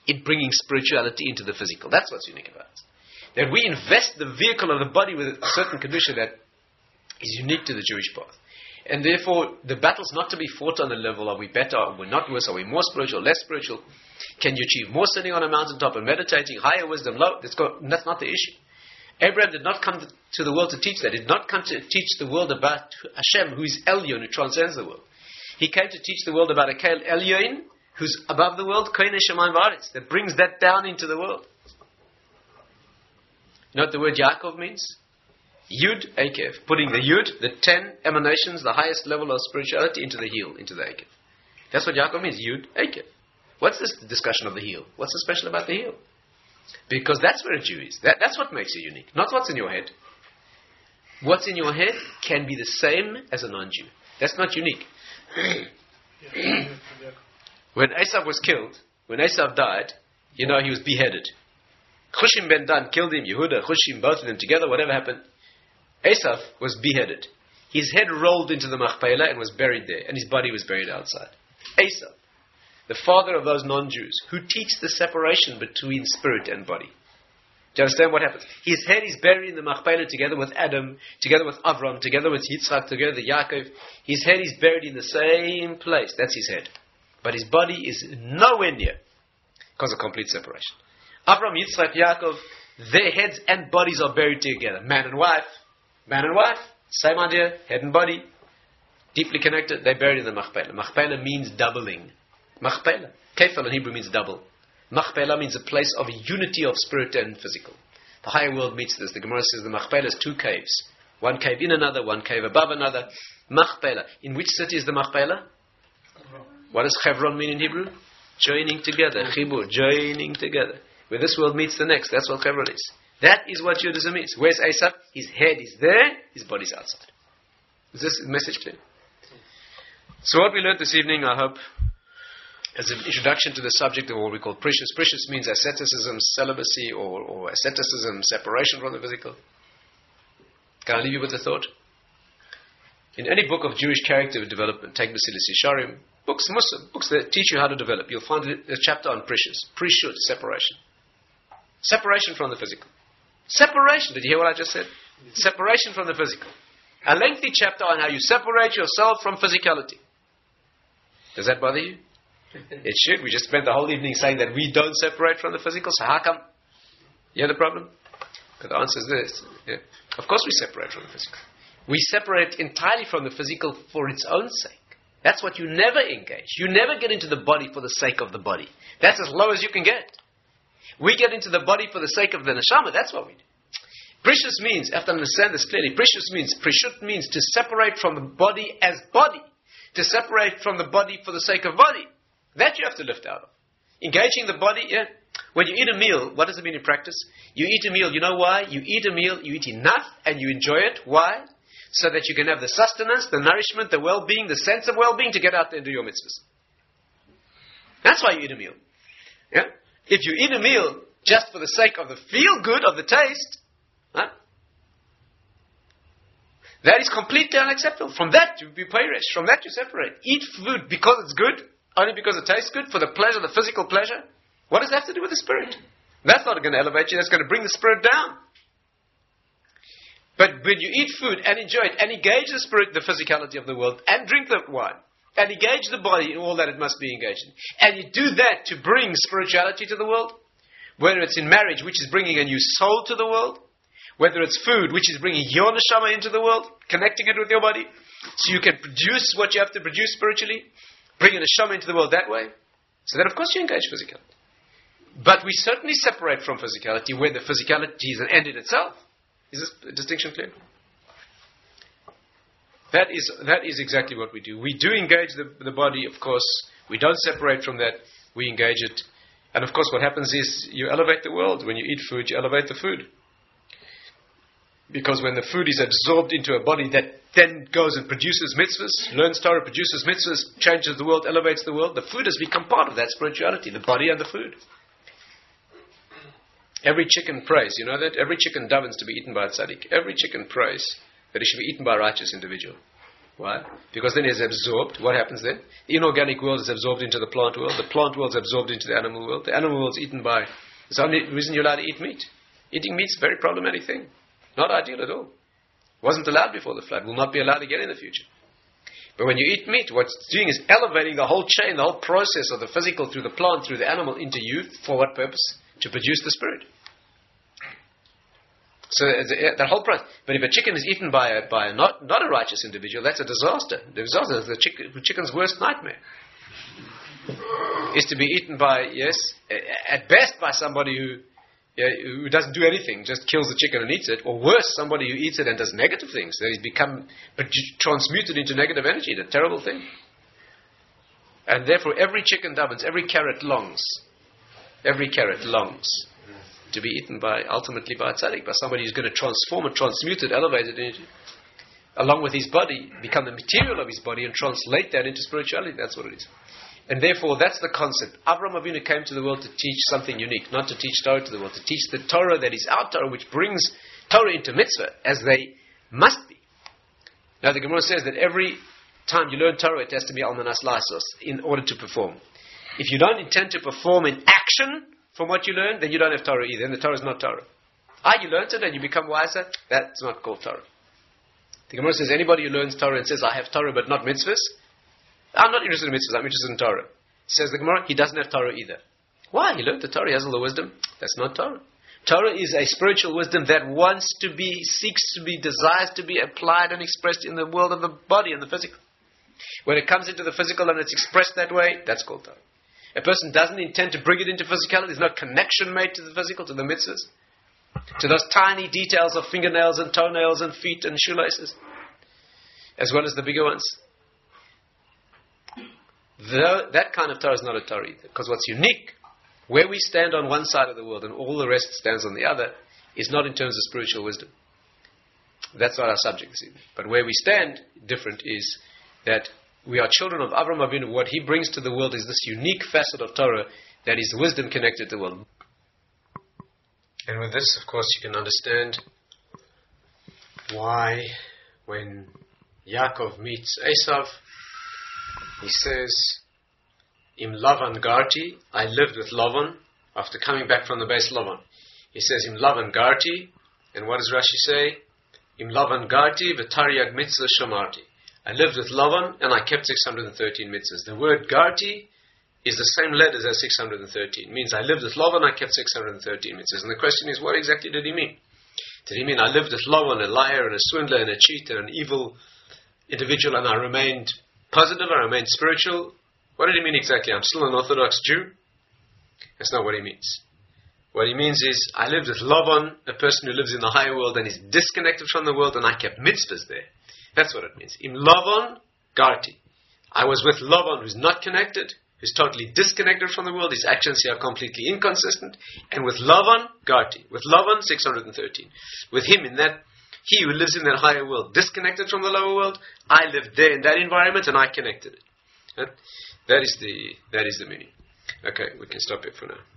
in bringing spirituality into the physical. That's what's unique about it. That we invest the vehicle of the body with a certain condition that is unique to the Jewish path. And therefore, the battle's not to be fought on the level, are we better, are we not worse, are we more spiritual, less spiritual? Can you achieve more sitting on a mountaintop and meditating, higher wisdom, low? That's not the issue. Abraham did not come to the world to teach that. He did not come to teach the world about Hashem, who is Elyon, who transcends the world. He came to teach the world about a Kael Elyon, who's above the world, Koine Shemayim V'Aretz, that brings that down into the world. You know what the word Yaakov means? Yud Akev. Putting the Yud, the 10 emanations, the highest level of spirituality, into the heel, into the Akev. That's what Yaakov means, Yud Akev. What's this discussion of the heel? What's so special about the heel? Because that's where a Jew is. That's what makes you unique. Not what's in your head. What's in your head can be the same as a non-Jew. That's not unique. When Esav was killed, when Esav died, he was beheaded. Chushim ben Dan killed him, Yehuda, Chushim, both of them together, whatever happened. Esav was beheaded. His head rolled into the Machpelah and was buried there, and his body was buried outside. Esav, the father of those non-Jews, who teach the separation between spirit and body. Do you understand what happens? His head is buried in the Machpelah together with Adam, together with Avram, together with Yitzchak, together with Yaakov. His head is buried in the same place. That's his head. But his body is nowhere near, because of complete separation. Avram, Yitzchak, Yaakov, their heads and bodies are buried together. Man and wife, same idea, head and body, deeply connected. They're buried in the Machpelah. Machpelah means doubling. Machpelah. Kefal in Hebrew means double. Machpelah means a place of unity of spirit and physical. The higher world meets this. The Gemara says the Machpelah is 2 caves. One cave in another, one cave above another. Machpelah. In which city is the Machpelah? What does Chevron mean in Hebrew? Joining together. Chibur, joining together. Where this world meets the next. That's what Chevron is. That is what Judaism is. Where's Esav? His head is there, his body's outside. Is this message clear? So what we learned this evening, I hope, as an introduction to the subject of what we call precious. Precious means asceticism, celibacy, or asceticism, separation from the physical. Can I leave you with a thought? In any book of Jewish character development, take Basilis Yesharim, books that teach you how to develop, you'll find a chapter on precious. Prishut, separation. Separation from the physical. Separation, did you hear what I just said? Separation from the physical. A lengthy chapter on how you separate yourself from physicality. Does that bother you? It should. We just spent the whole evening saying that we don't separate from the physical, so how come? You hear the problem? But the answer is this. Yeah. Of course we separate from the physical. We separate entirely from the physical for its own sake. That's what you never engage. You never get into the body for the sake of the body. That's as low as you can get. We get into the body for the sake of the neshama. That's what we do. Precious means, you have to understand this clearly, prishut means to separate from the body as body. To separate from the body for the sake of body. That you have to lift out of. Engaging the body, yeah. When you eat a meal, what does it mean in practice? You eat a meal, you know why? You eat a meal, you eat enough and you enjoy it. Why? So that you can have the sustenance, the nourishment, the well-being, the sense of well-being to get out there and do your mitzvahs. That's why you eat a meal. Yeah? If you eat a meal just for the sake of the feel-good, of the taste, huh? That is completely unacceptable. From that you be perished. From that you separate. Eat food because it's good, only because it tastes good, for the pleasure, the physical pleasure. What does that have to do with the spirit? That's not going to elevate you, that's going to bring the spirit down. But when you eat food and enjoy it, and engage the spirit, the physicality of the world, and drink the wine, and engage the body in all that it must be engaged in, and you do that to bring spirituality to the world, whether it's in marriage, which is bringing a new soul to the world, whether it's food, which is bringing your neshama into the world, connecting it with your body, so you can produce what you have to produce spiritually, bring a neshama into the world that way, so then of course you engage physicality. But we certainly separate from physicality where the physicality is an end in itself. Is this distinction clear? That is exactly what we do. We do engage the body, of course. We don't separate from that. We engage it. And of course what happens is you elevate the world. When you eat food, you elevate the food. Because when the food is absorbed into a body that then goes and produces mitzvahs, learns Torah, produces mitzvahs, changes the world, elevates the world, the food has become part of that spirituality, the body and the food. Every chicken prays, you know that? Every chicken davens to be eaten by a tzaddik. Every chicken prays that it should be eaten by a righteous individual. Why? Because then it's absorbed. What happens then? The inorganic world is absorbed into the plant world. The plant world is absorbed into the animal world. The animal world is eaten by... It's the only reason you're allowed to eat meat. Eating meat is a very problematic thing. Not ideal at all. Wasn't allowed before the flood. Will not be allowed again in the future. But when you eat meat, what it's doing is elevating the whole chain, the whole process of the physical through the plant, through the animal, into you. For what purpose? To produce the spirit. So that whole process. But if a chicken is eaten by a not a righteous individual, that's a disaster. The disaster is the chicken's worst nightmare. Is to be eaten by, yes, at best by somebody who doesn't do anything, just kills the chicken and eats it, or worse, somebody who eats it and does negative things, that he's become transmuted into negative energy, the terrible thing. And therefore every chicken davens, every carrot longs to be eaten ultimately by a tzaddik, by somebody who's going to transform it, transmute it, elevate it into, along with his body, become the material of his body and translate that into spirituality. That's what it is. And therefore, that's the concept. Avraham Avinu came to the world to teach something unique, not to teach Torah to the world, to teach the Torah that is our Torah, which brings Torah into mitzvah, as they must be. Now, the Gemara says that every time you learn Torah, it has to be almanas la'asos, in order to perform. If you don't intend to perform in action from what you learn, then you don't have Torah either, and the Torah is not Torah. You learned it and you become wiser, that's not called Torah. The Gemara says anybody who learns Torah and says, I have Torah but not mitzvahs, I'm not interested in mitzvahs, I'm interested in Torah. Says the Gemara, he doesn't have Torah either. Why? He learned the Torah, he has all the wisdom. That's not Torah. Torah is a spiritual wisdom that wants to be, seeks to be, desires to be applied and expressed in the world of the body and the physical. When it comes into the physical and it's expressed that way, that's called Torah. A person doesn't intend to bring it into physicality, there's no connection made to the physical, to the mitzvahs, to those tiny details of fingernails and toenails and feet and shoelaces, as well as the bigger ones. That kind of Torah is not a Torah either. Because what's unique, where we stand on one side of the world and all the rest stands on the other, is not in terms of spiritual wisdom. That's not our subject this evening. But where we stand, different, is that we are children of Avraham Avinu. What he brings to the world is this unique facet of Torah that is wisdom connected to the world. And with this, of course, you can understand why when Yaakov meets Esav, he says, Im Lavan Garti, I lived with Lavan, after coming back from the base Lavan. He says, Im Lavan Garti, and what does Rashi say? Im Lavan Garti, v'tariag mitzvah shamarti. I lived with Lavan, and I kept 613 mitzvahs. The word Garti is the same letters as 613. It means I lived with Lavan, I kept 613 mitzvahs. And the question is, what exactly did he mean? Did he mean I lived with Lavan, a liar and a swindler and a cheater, an evil individual, and I remained positive, I remained spiritual? What did he mean exactly? I'm still an Orthodox Jew? That's not what he means. What he means is, I lived with Lavan, a person who lives in the higher world and is disconnected from the world, and I kept mitzvahs there. That's what it means. Im Lavan Garti. I was with Lavan, who's not connected, who's totally disconnected from the world. His actions here are completely inconsistent. And with Lavan Garti. With Lavan, 613. With him in that, he who lives in that higher world, disconnected from the lower world, I lived there in that environment and I connected it. That is the meaning. Okay, we can stop it for now.